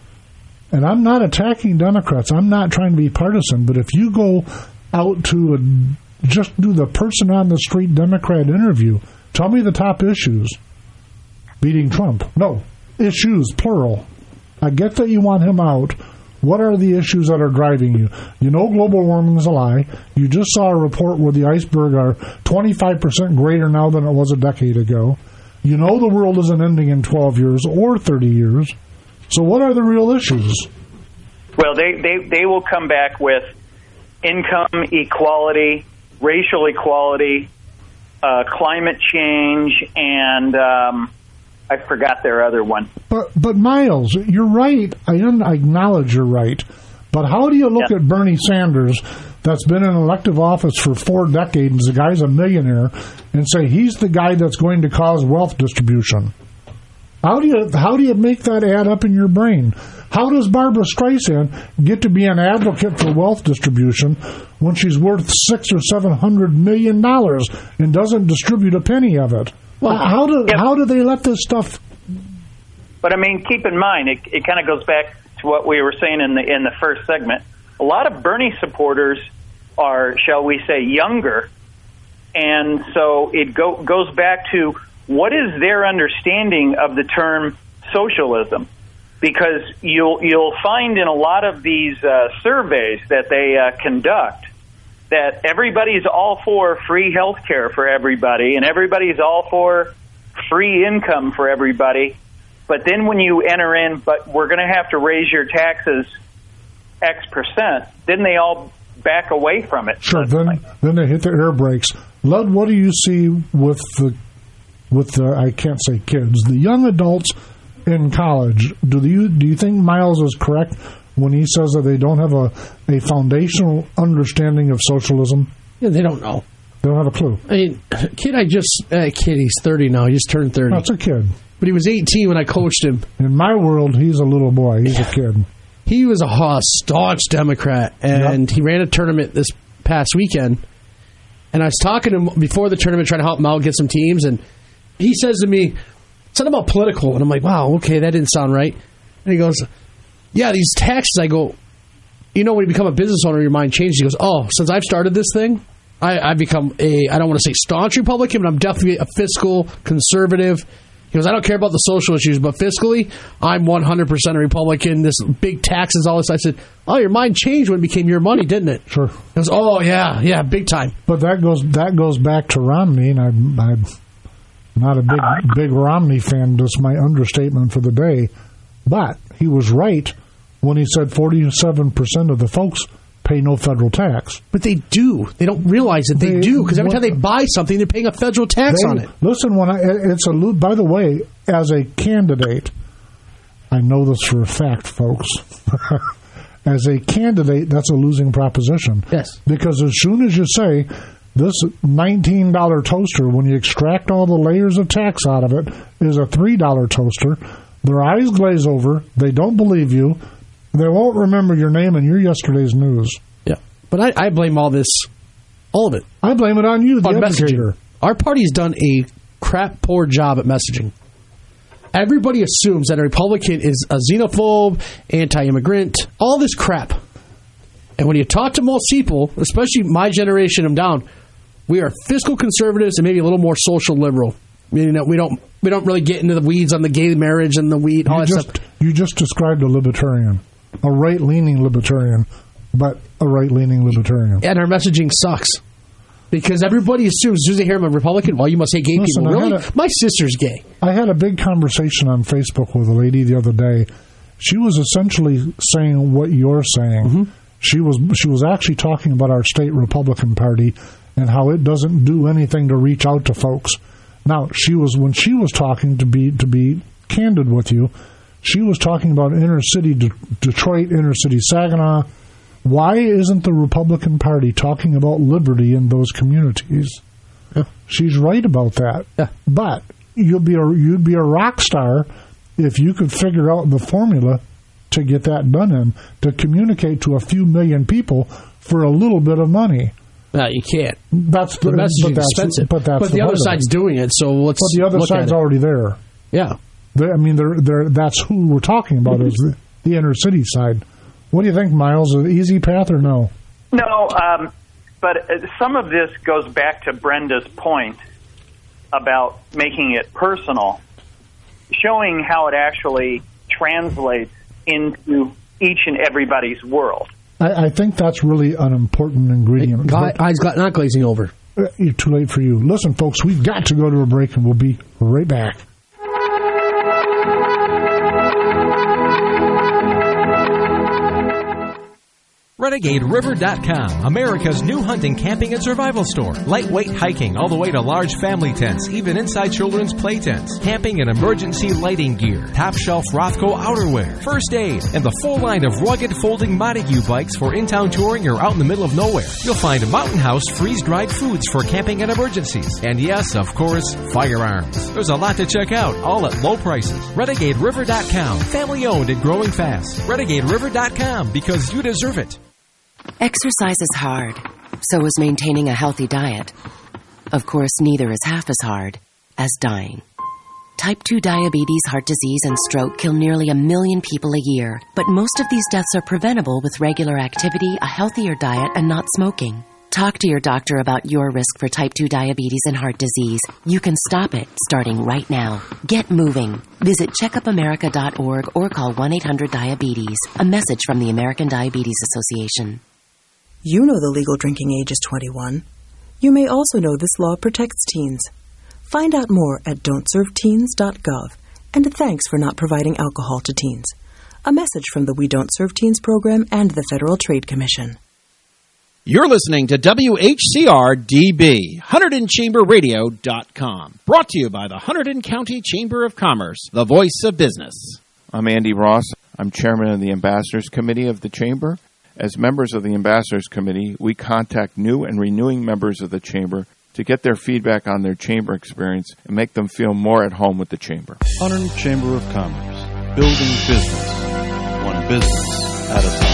and I'm not attacking Democrats, I'm not trying to be partisan, but if you go out to a, just do the person on the street Democrat interview, tell me the top issues. Beating Trump. No, issues, plural. I get that you want him out. What are the issues that are driving you? You know global warming is a lie. You just saw a report where the iceberg are twenty-five percent greater now than it was a decade ago. You know the world isn't ending in twelve years or thirty years. So what are the real issues? Well, they, they, they will come back with income equality, racial equality, uh, climate change, and um, I forgot their other one. But, but Miles, you're right. I, I acknowledge you're right. But how do you look yeah. at Bernie Sanders, that's been in elective office for four decades, the guy's a millionaire, and say he's the guy that's going to cause wealth distribution? How do you how do you make that add up in your brain? How does Barbara Streisand get to be an advocate for wealth distribution when she's worth six or seven hundred million dollars and doesn't distribute a penny of it? Well, how do yep. how do they let this stuff? But I mean, keep in mind, it, it kind of goes back to what we were saying in the in the first segment. A lot of Bernie supporters are, shall we say, younger, and so it go, goes back to what is their understanding of the term socialism? Because you'll you'll find in a lot of these uh, surveys that they uh, conduct that everybody's all for free health care for everybody, and everybody's all for free income for everybody. But then when you enter in, but we're going to have to raise your taxes X percent, then they all back away from it. Sure. Then, then they hit the air brakes. Lud, what do you see with the with the I can't say kids, the young adults in college? Do you do you think Miles is correct when he says that they don't have a, a foundational understanding of socialism? Yeah, they don't know. They don't have a clue. I mean, kid, I just uh, kid, he's thirty now. He just turned thirty. That's a kid. But he was eighteen when I coached him. In my world, he's a little boy. He's a kid. He was a staunch Democrat, and yep. he ran a tournament this past weekend. And I was talking to him before the tournament, trying to help him out, get some teams, and he says to me, something about political. And I'm like, wow, okay, that didn't sound right. And he goes, yeah, these taxes. I go, you know, when you become a business owner, your mind changes. He goes, oh, since I've started this thing, I, I've become a, I don't want to say staunch Republican, but I'm definitely a fiscal conservative. He goes, I don't care about the social issues, but fiscally, I'm one hundred percent a Republican. This big taxes, all this. I said, oh, your mind changed when it became your money, didn't it? Sure. He goes, oh, yeah, yeah, big time. But that goes that goes back to Romney, and I'm, I'm not a big, big Romney fan. That's my understatement for the day. But he was right when he said forty-seven percent of the folks pay no federal tax. But they do. They don't realize that they, they do, because every time they buy something, they're paying a federal tax they, on it. Listen, when I, it's a by the way, as a candidate, I know this for a fact, folks. As a candidate, that's a losing proposition. Yes. Because as soon as you say this nineteen dollars toaster, when you extract all the layers of tax out of it, is a three dollars toaster, their eyes glaze over, they don't believe you, they won't remember your name and your yesterday's news. Yeah. But I, I blame all this, all of it. I blame it on you, the on educator. Messaging. Our party's done a crap poor job at messaging. Everybody assumes that a Republican is a xenophobe, anti-immigrant, all this crap. And when you talk to most people, especially my generation and down, we are fiscal conservatives and maybe a little more social liberal. Meaning that we don't we don't really get into the weeds on the gay marriage and the weed, all you that just, stuff. You just described a libertarian. A right-leaning libertarian, but a right-leaning libertarian. And our messaging sucks. Because everybody assumes, as soon as they hear I'm a Republican, well, you must hate gay Listen, people. Really? A, My sister's gay. I had a big conversation on Facebook with a lady the other day. She was essentially saying what you're saying. Mm-hmm. She was she was actually talking about our state Republican Party and how it doesn't do anything to reach out to folks. Now, she was when she was talking, to be to be candid with you, she was talking about inner city De- Detroit, inner city Saginaw. Why isn't the Republican Party talking about liberty in those communities? Yeah. She's right about that. Yeah. But you'll be a, you'd be a rock star if you could figure out the formula to get that done in, to communicate to a few million people for a little bit of money. No, you can't. That's the, the messaging but is expensive. But, that's but the, the other side's doing it, so let's But the other look side's at it. already there. Yeah. They're, I mean, they're, they're, that's who we're talking about, mm-hmm. is the, the inner city side. What do you think, Miles? An easy path or no? No, um, but some of this goes back to Brenda's point about making it personal, showing how it actually translates into each and everybody's world. I, I think that's really an important ingredient. God, eyes got not glazing over. Uh, too late for you. Listen, folks, we've got to go to a break, and we'll be right back. Renegade River dot com, America's new hunting, camping, and survival store. Lightweight hiking all the way to large family tents, even inside children's play tents. Camping and emergency lighting gear. Top shelf Rothco outerwear. First aid. And the full line of rugged folding Montague bikes for in-town touring or out in the middle of nowhere. You'll find Mountain House freeze-dried foods for camping and emergencies. And yes, of course, firearms. There's a lot to check out, all at low prices. Renegade River dot com. Family owned and growing fast. Renegade River dot com, because you deserve it. Exercise is hard, so is maintaining a healthy diet. Of course, neither is half as hard as dying. Type two diabetes, heart disease, and stroke kill nearly a million people a year, but most of these deaths are preventable with regular activity, a healthier diet, and not smoking. Talk to your doctor about your risk for type two diabetes and heart disease. You can stop it starting right now. Get moving. Visit checkup america dot org or call one eight hundred diabetes. A message from the American Diabetes Association. You know the legal drinking age is twenty-one. You may also know this law protects teens. Find out more at don't serve teens dot gov. And thanks for not providing alcohol to teens. A message from the We Don't Serve Teens program and the Federal Trade Commission. You're listening to W H C R D B, Hunterdon Chamber Radio dot com. Brought to you by the Hunterdon County Chamber of Commerce, the voice of business. I'm Andy Ross. I'm chairman of the Ambassadors Committee of the Chamber. As members of the Ambassadors Committee, we contact new and renewing members of the Chamber to get their feedback on their Chamber experience and make them feel more at home with the Chamber. Hunterdon Chamber of Commerce, building business, one business at a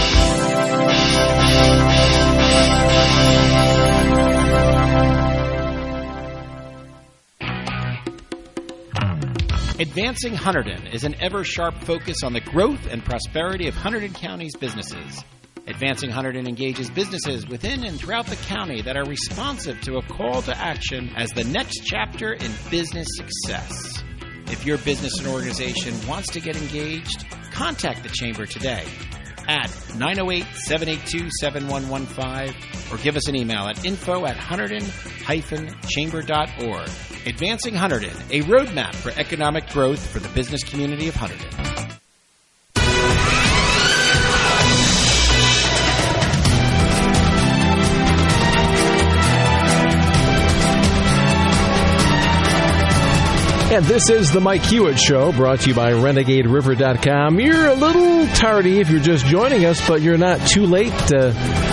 time. Advancing Hunterdon is an ever-sharp focus on the growth and prosperity of Hunterdon County's businesses. Advancing Hunterdon engages businesses within and throughout the county that are responsive to a call to action as the next chapter in business success. If your business and organization wants to get engaged, contact the Chamber today at nine oh eight, seven eight two, seven one one five or give us an email at info at hunterdon dash chamber dot org. Advancing Hunterdon, a roadmap for economic growth for the business community of Hunterdon. And this is the Mike Hewitt Show, brought to you by Renegade River dot com. You're a little tardy if you're just joining us, but you're not too late to,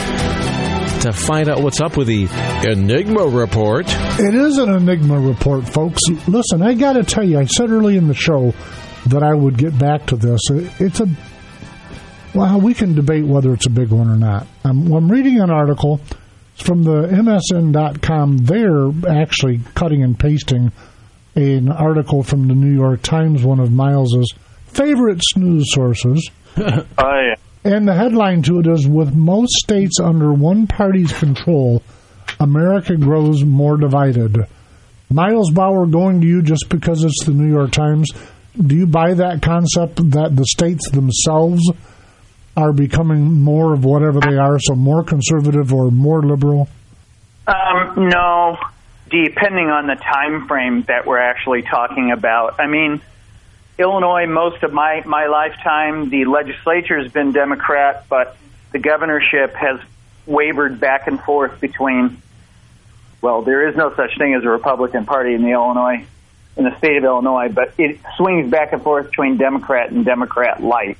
to find out what's up with the Enigma Report. It is an Enigma Report, folks. Listen, I got to tell you, I said early in the show that I would get back to this. It's a... Well, we can debate whether it's a big one or not. I'm, I'm reading an article from the M S N dot com. They're actually cutting and pasting an article from the New York Times, one of Miles's favorite snooze sources. Oh, yeah. And the headline to it is, with most states under one party's control, America grows more divided. Miles Bauer, going to you just because it's the New York Times. Do you buy that concept that the states themselves are becoming more of whatever they are, so more conservative or more liberal? Um, no. Depending on the time frame that we're actually talking about. I mean, Illinois, most of my, my lifetime, the legislature has been Democrat, but the governorship has wavered back and forth between, well, there is no such thing as a Republican Party in the Illinois, in the state of Illinois, but it swings back and forth between Democrat and Democrat light.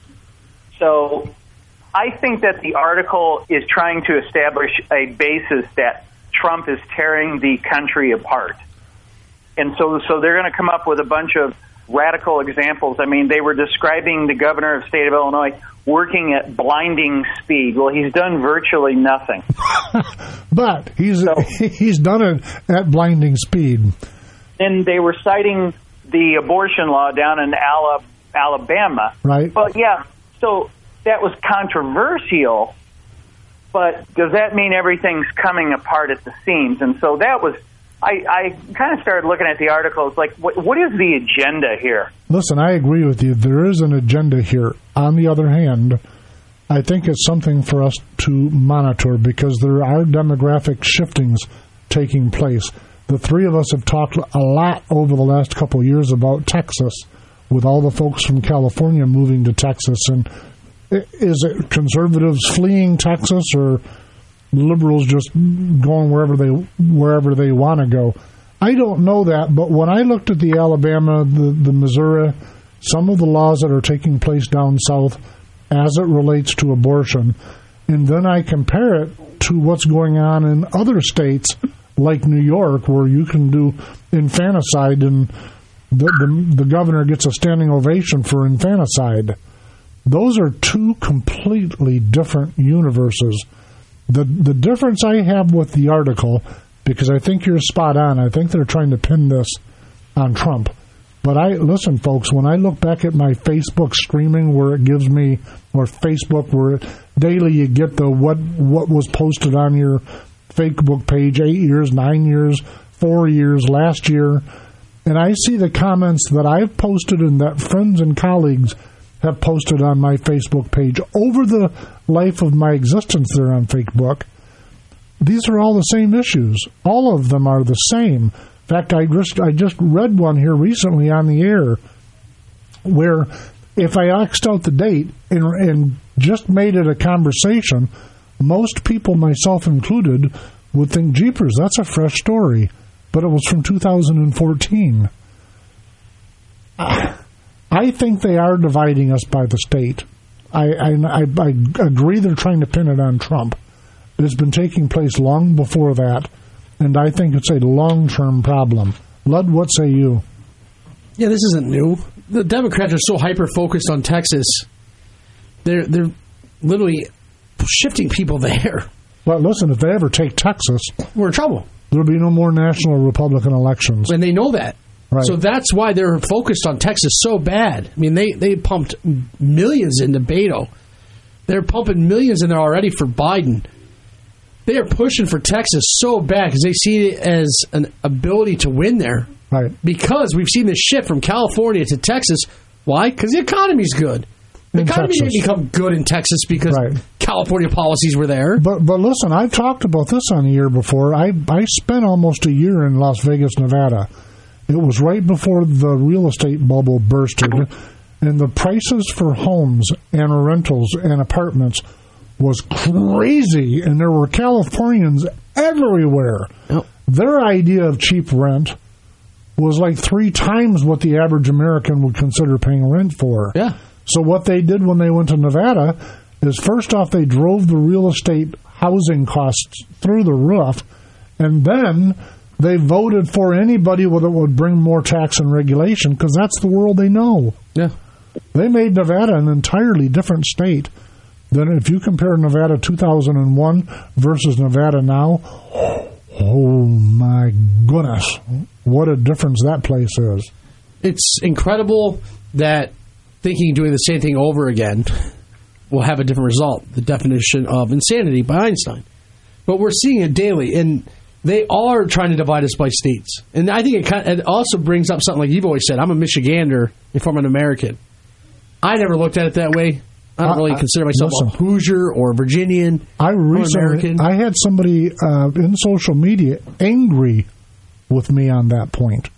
So I think that the article is trying to establish a basis that Trump is tearing the country apart. And so so they're going to come up with a bunch of radical examples. I mean, they were describing the governor of the state of Illinois working at blinding speed. Well, he's done virtually nothing. But he's so, he's done it at blinding speed. And they were citing the abortion law down in Alabama. Right. But, yeah, so that was controversial. But does that mean everything's coming apart at the seams? And so that was, I, I kind of started looking at the articles like, what, what is the agenda here? Listen, I agree with you. There is an agenda here. On the other hand, I think it's something for us to monitor because there are demographic shiftings taking place. The three of us have talked a lot over the last couple of years about Texas, with all the folks from California moving to Texas and Is it conservatives fleeing Texas or liberals just going wherever they wherever they want to go? I don't know that, but when I looked at the Alabama, the, the Missouri, some of the laws that are taking place down south as it relates to abortion, and then I compare it to what's going on in other states like New York, where you can do infanticide and the, the, the governor gets a standing ovation for infanticide. Those are two completely different universes. The the difference I have with the article, because I think you're spot on, I think they're trying to pin this on Trump. But I listen, folks, when I look back at my Facebook streaming where it gives me, or Facebook where it, daily you get the what what was posted on your Facebook page eight years, nine years, four years, last year, and I see the comments that I've posted and that friends and colleagues have posted on my Facebook page over the life of my existence there on Facebook. These are all the same issues. All of them are the same. In fact, I just I just read one here recently on the air where if I X'd out the date and, and just made it a conversation, most people, myself included, would think, jeepers, that's a fresh story. But it was from two thousand fourteen. Ah. I think they are dividing us by the state. I, I, I, I agree they're trying to pin it on Trump. It's been taking place long before that, and I think it's a long-term problem. Lud, what say you? Yeah, this isn't new. The Democrats are so hyper-focused on Texas. They're they're literally shifting people there. Well, listen, if they ever take Texas, we're in trouble. There'll be no more national Republican elections. And they know that. Right. So that's why they're focused on Texas so bad. I mean, they, they pumped millions into Beto. They're pumping millions in there already for Biden. They are pushing for Texas so bad because they see it as an ability to win there. Right. Because we've seen this shift from California to Texas. Why? Because the economy's good. The In economy Texas. didn't become good in Texas because Right. California policies were there. But but listen, I've talked about this on the air before. I I spent almost a year in Las Vegas, Nevada. It was right before the real estate bubble bursted, and the prices for homes and rentals and apartments was crazy, and there were Californians everywhere. Yep. Their idea of cheap rent was like three times what the average American would consider paying rent for. Yeah. So what they did when they went to Nevada is, first off, they drove the real estate housing costs through the roof, and then they voted for anybody that would bring more tax and regulation, because that's the world they know. Yeah. They made Nevada an entirely different state than if you compare Nevada two thousand one versus Nevada now. Oh, my goodness. What a difference that place is. It's incredible that thinking doing the same thing over again will have a different result. The definition of insanity by Einstein. But we're seeing it daily, and they are trying to divide us by states. And I think it, kind of, it also brings up something like you've always said. I'm a Michigander if I'm an American. I never looked at it that way. I don't really I, consider myself listen, a Hoosier or a Virginian I or recently, American. I had somebody uh, in social media angry with me on that point.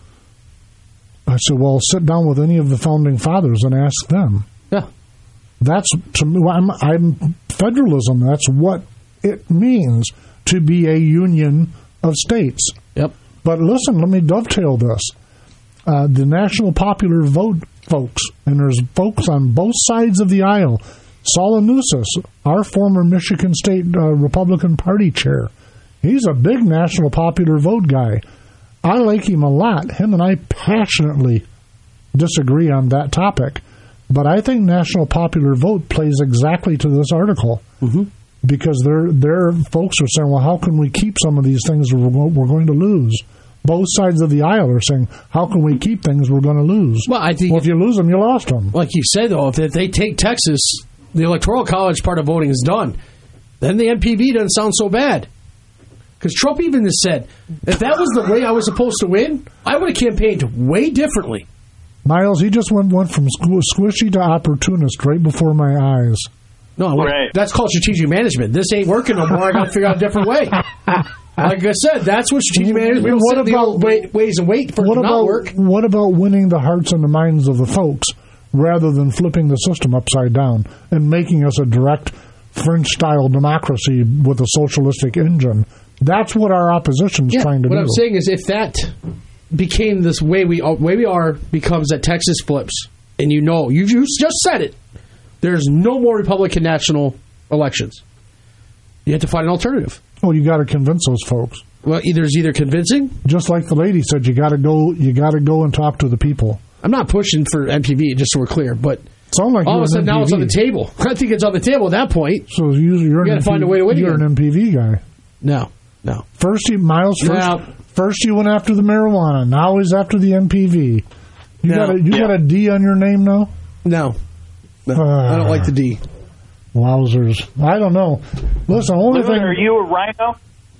I said, well, sit down with any of the founding fathers and ask them. Yeah. That's, to me, I'm, I'm federalism. That's what it means to be a union of states. Yep. But listen, let me dovetail this. Uh, the National Popular Vote folks, and there's folks on both sides of the aisle. Saul Anousis, our former Michigan State uh, Republican Party chair, he's a big National Popular Vote guy. I like him a lot. Him and I passionately disagree on that topic. But I think National Popular Vote plays exactly to this article. Mm-hmm. Because their their folks are saying, well, how can we keep some of these things we're, we're going to lose? Both sides of the aisle are saying, how can we keep things we're going to lose? Well, I think well, if you lose them, you lost them. Like you said, though, if they take Texas, the Electoral College part of voting is done. Then the N P V doesn't sound so bad. Because Trump even has said, if that was the way I was supposed to win, I would have campaigned way differently. Miles, he just went, went from squishy to opportunist right before my eyes. No, right. That's called strategic management. This ain't working no more. I got to figure out a different way. Like I said, that's what strategic management is. What about the old way, ways and wait for it what to about, not work? What about winning the hearts and the minds of the folks rather than flipping the system upside down and making us a direct French-style democracy with a socialistic engine. That's what our opposition's yeah, trying to what do. What I'm saying is if that became this way we way we are becomes that Texas flips, and you know, you just said it, there's no more Republican national elections. You have to find an alternative. Oh, you got to convince those folks. Well, either is either convincing, just like the lady said, you got to go. You got to go and talk to the people. I'm not pushing for M P V, just so we're clear, but sound like all of a sudden M P V. now it's on the table. I think it's on the table at that point. So you, you're you got to find a way to win. You're again. an M P V guy. No, no. First, he, Miles. First, no. first he went after the marijuana. Now he's after the M P V. You no. got a you yeah. got a D on your name now? No, no. Uh, I don't like the D. Wowzers! I don't know. Listen, only Lou, thing. Are you a rhino?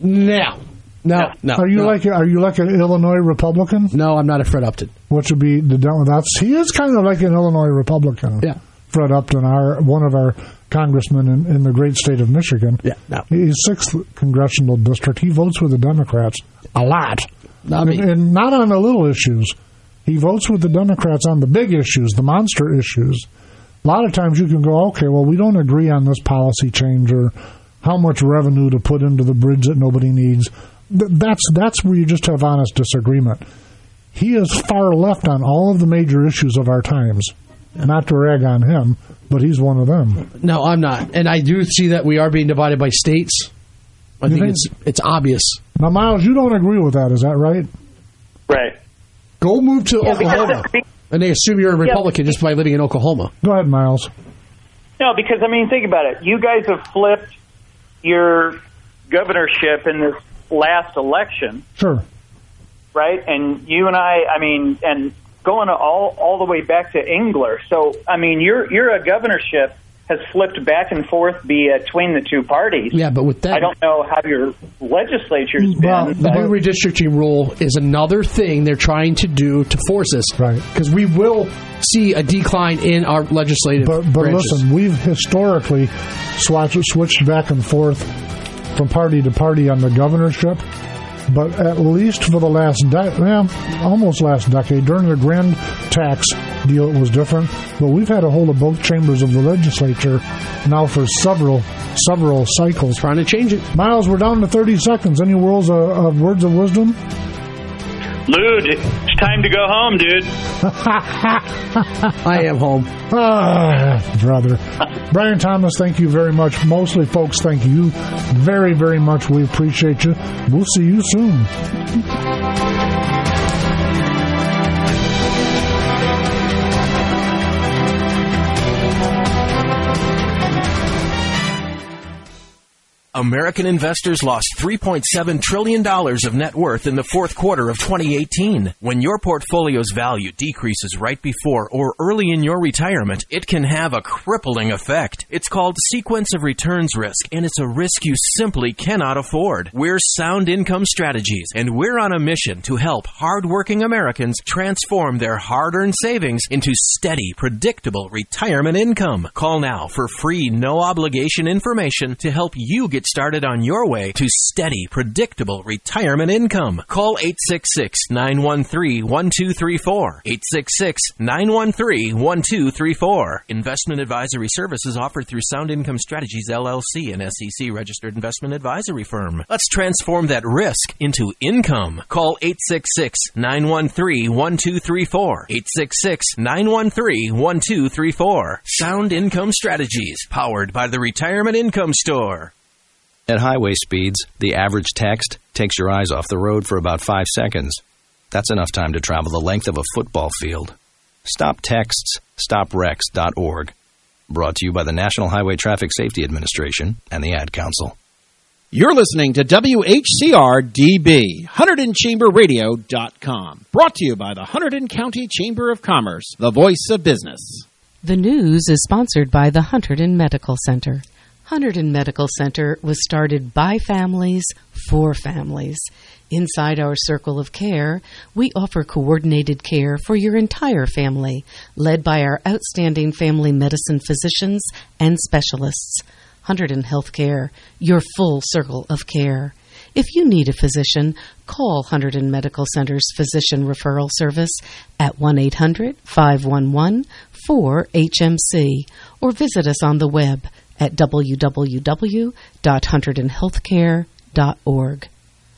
No. No, no. Are you no. like are you like an Illinois Republican? No, I'm not a Fred Upton. What would be the that's he is kind of like an Illinois Republican. Yeah, Fred Upton, our one of our congressmen in, in the great state of Michigan. Yeah, no. He's sixth congressional district. He votes with the Democrats a lot, not and, and not on the little issues. He votes with the Democrats on the big issues, the monster issues. A lot of times you can go, okay, well, we don't agree on this policy change or how much revenue to put into the bridge that nobody needs. That's that's where you just have honest disagreement. He is far left on all of the major issues of our times. Not to rag on him, but he's one of them. No, I'm not. And I do see that we are being divided by states. I You think, think- it's it's obvious. Now, Miles, you don't agree with that, is that right? Right. Go move to Yeah, Oklahoma. because- And they assume you're a Yeah. Republican just by living in Oklahoma. Go ahead, Miles. No, because, I mean, think about it. You guys have flipped your governorship in this last election, Sure. right? And you and I, I mean, and going all all the way back to Engler. So, I mean, your your a governorship has flipped back and forth between the two parties. Yeah, but with that, I don't know how your legislature's well, been. the but- new redistricting rule is another thing they're trying to do to force us. Right. Because we will see a decline in our legislative But, but branches. listen, we've historically swatched, switched back and forth from party to party on the governorship. But at least for the last, de- well, almost last decade, during the grand tax deal, it was different. But we've had a hold of both chambers of the legislature now for several, several cycles. Trying to change it. Miles, we're down to thirty seconds. Any words of, of words of wisdom? Lude, it's time to go home, dude. I am home. Ah, brother. Brian Thomas, thank you very much. Mostly, folks, thank you very, very much. We appreciate you. We'll see you soon. American investors lost three point seven trillion dollars of net worth in the fourth quarter of twenty eighteen. When your portfolio's value decreases right before or early in your retirement, it can have a crippling effect. It's called sequence of returns risk, and it's a risk you simply cannot afford. We're Sound Income Strategies, and we're on a mission to help hardworking Americans transform their hard-earned savings into steady, predictable retirement income. Call now for free, no-obligation information to help you get started on your way to steady, predictable retirement income. Call eight six six, nine one three, one two three four. eight six six, nine one three, one two three four. Investment advisory services offered through Sound Income Strategies, L L C, an S E C-registered investment advisory firm. Let's transform that risk into income. Call eight six six, nine one three, one two three four. eight six six, nine one three, one two three four. Sound Income Strategies, powered by the Retirement Income Store. At highway speeds, the average text takes your eyes off the road for about five seconds. That's enough time to travel the length of a football field. Stop texts, stop wrecks dot org. Brought to you by the National Highway Traffic Safety Administration and the Ad Council. You're listening to W H C R D B, Hunterdon Chamber Radio dot com. Brought to you by the Hunterdon County Chamber of Commerce, the voice of business. The news is sponsored by the Hunterdon Medical Center. Hunterdon Medical Center was started by families for families. Inside our circle of care, we offer coordinated care for your entire family, led by our outstanding family medicine physicians and specialists. Hunterdon Healthcare, your full circle of care. If you need a physician, call Hunterdon Medical Center's Physician Referral Service at one eight hundred, five one one, four H M C or visit us on the web at w w w dot hunterdon healthcare dot org.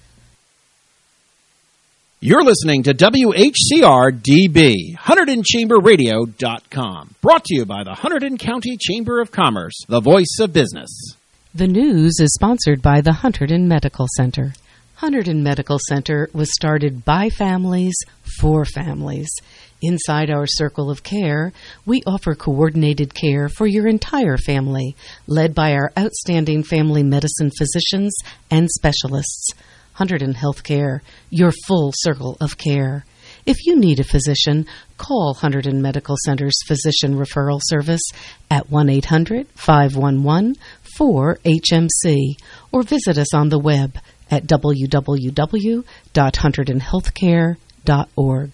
You're listening to W H C R D B, Hunterdon Chamber Radio dot com. Brought to you by the Hunterdon County Chamber of Commerce, the voice of business. The news is sponsored by the Hunterdon Medical Center. Hunterdon Medical Center was started by families for families. Inside our circle of care, we offer coordinated care for your entire family, led by our outstanding family medicine physicians and specialists. Hunterdon Healthcare, your full circle of care. If you need a physician, call Hunterdon Medical Center's Physician Referral Service at one eight hundred, five one one, four H M C or visit us on the web at w w w dot hunterdon healthcare dot org.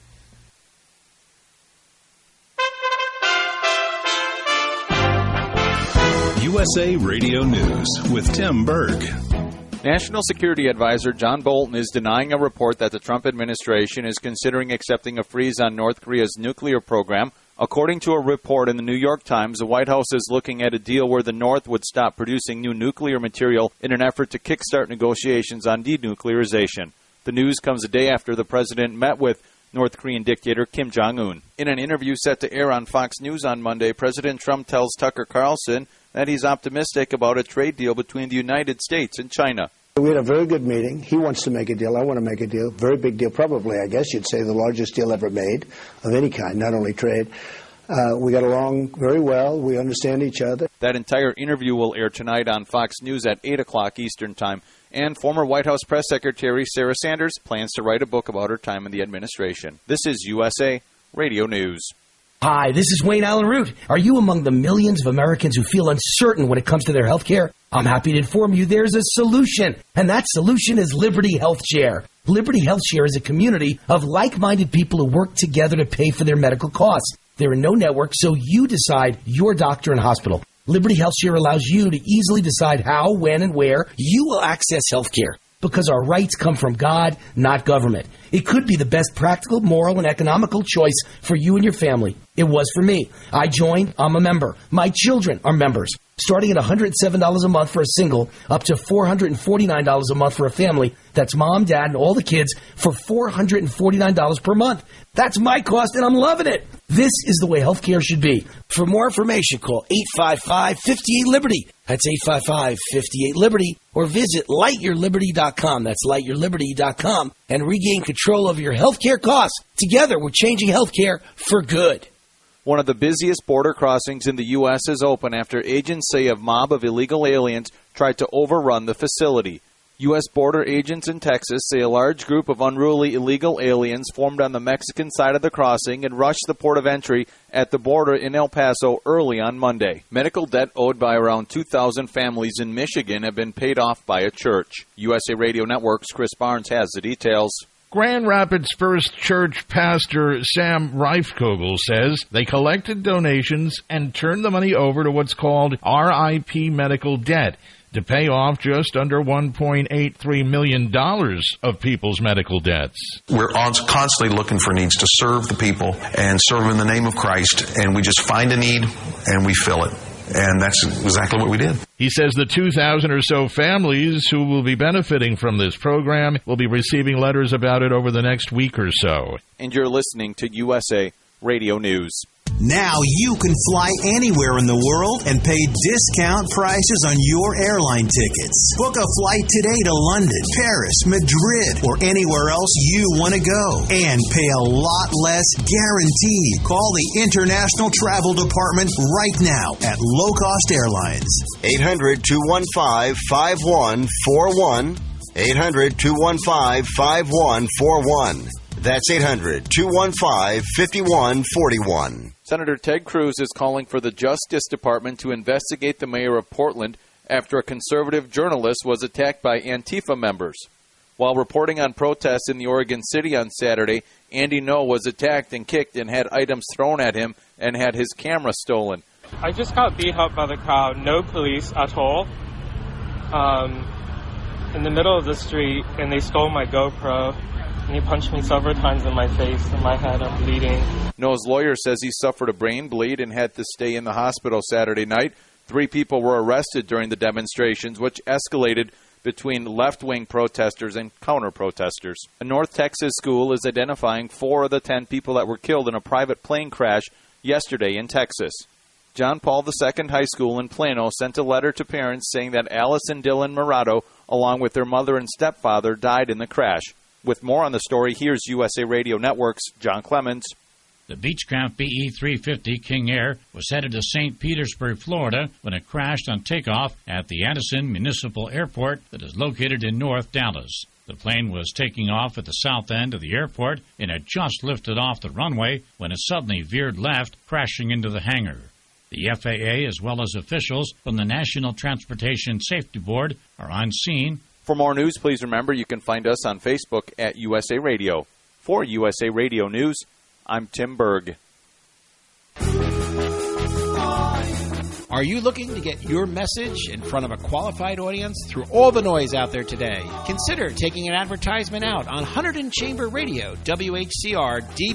U S A Radio News with Tim Berg. National Security Advisor John Bolton is denying a report that the Trump administration is considering accepting a freeze on North Korea's nuclear program. According to a report in the New York Times, the White House is looking at a deal where the North would stop producing new nuclear material in an effort to kickstart negotiations on denuclearization. The news comes a day after the president met with North Korean dictator Kim Jong-un. In an interview set to air on Fox News on Monday, President Trump tells Tucker Carlson that he's optimistic about a trade deal between the United States and China. We had a very good meeting. He wants to make a deal. I want to make a deal. Very big deal. Probably, I guess you'd say, the largest deal ever made of any kind, not only trade. Uh, we got along very well. We understand each other. That entire interview will air tonight on Fox News at eight o'clock Eastern Time. And former White House Press Secretary Sarah Sanders plans to write a book about her time in the administration. This is U S A Radio News. Hi, this is Wayne Allen Root. Are you among the millions of Americans who feel uncertain when it comes to their health care? I'm happy to inform you there's a solution, and that solution is Liberty Health Share. Liberty Health Share is a community of like-minded people who work together to pay for their medical costs. There are no networks, so you decide your doctor and hospital. Liberty Health Share allows you to easily decide how, when, and where you will access health care. Because our rights come from God, not government. It could be the best practical, moral, and economical choice for you and your family. It was for me. I joined. I'm a member. My children are members. Starting at one hundred seven dollars a month for a single, up to four hundred forty-nine dollars a month for a family. That's mom, dad, and all the kids for four hundred forty-nine dollars per month. That's my cost, and I'm loving it. This is the way healthcare should be. For more information, call eight five five, five eight, Liberty. That's eight five five, five eight, Liberty. Or visit light your liberty dot com. That's light your liberty dot com. And regain control of your healthcare costs. Together, we're changing healthcare for good. One of the busiest border crossings in the U S is open after agents say a mob of illegal aliens tried to overrun the facility. U S border agents in Texas say a large group of unruly illegal aliens formed on the Mexican side of the crossing and rushed the port of entry at the border in El Paso early on Monday. Medical debt owed by around two thousand families in Michigan have been paid off by a church. U S A Radio Network's Chris Barnes has the details. Grand Rapids First Church pastor Sam Reifkogel says they collected donations and turned the money over to what's called R I P medical debt to pay off just under one point eight three million dollars of people's medical debts. We're constantly looking for needs to serve the people and serve them in the name of Christ, and we just find a need and we fill it. And that's exactly what we did. He says the two thousand or so families who will be benefiting from this program will be receiving letters about it over the next week or so. And you're listening to U S A Radio News. Now you can fly anywhere in the world and pay discount prices on your airline tickets. Book a flight today to London, Paris, Madrid, or anywhere else you want to go. And pay a lot less guaranteed. Call the International Travel Department right now at Low Cost Airlines. eight hundred, two one five, five one four one. eight hundred, two one five, five one four one. That's eight hundred, two one five, five one four one. Senator Ted Cruz is calling for the Justice Department to investigate the mayor of Portland after a conservative journalist was attacked by Antifa members. While reporting on protests in the Oregon City on Saturday, Andy Ngo was attacked and kicked and had items thrown at him and had his camera stolen. I just got beat up by the crowd. No police at all. Um, in the middle of the street, and they stole my GoPro, and he punched me several times in my face and my head. I'm bleeding. Noah's lawyer says he suffered a brain bleed and had to stay in the hospital Saturday night. Three people were arrested during the demonstrations, which escalated between left-wing protesters and counter-protesters. A North Texas school is identifying four of the ten people that were killed in a private plane crash yesterday in Texas. John Paul the Second High School in Plano sent a letter to parents saying that Alice and Dylan Murado, along with their mother and stepfather, died in the crash. With more on the story, here's U S A Radio Network's John Clemens. The Beechcraft B E three fifty King Air was headed to Saint Petersburg, Florida, when it crashed on takeoff at the Addison Municipal Airport that is located in North Dallas. The plane was taking off at the south end of the airport and had just lifted off the runway when it suddenly veered left, crashing into the hangar. The F A A, as well as officials from the National Transportation Safety Board, are on scene. For more news, please remember you can find us on Facebook at U S A Radio. For U S A Radio News, I'm Tim Berg. Are you looking to get your message in front of a qualified audience through all the noise out there today? Consider taking an advertisement out on Hunterdon Chamber Radio, W H C R D B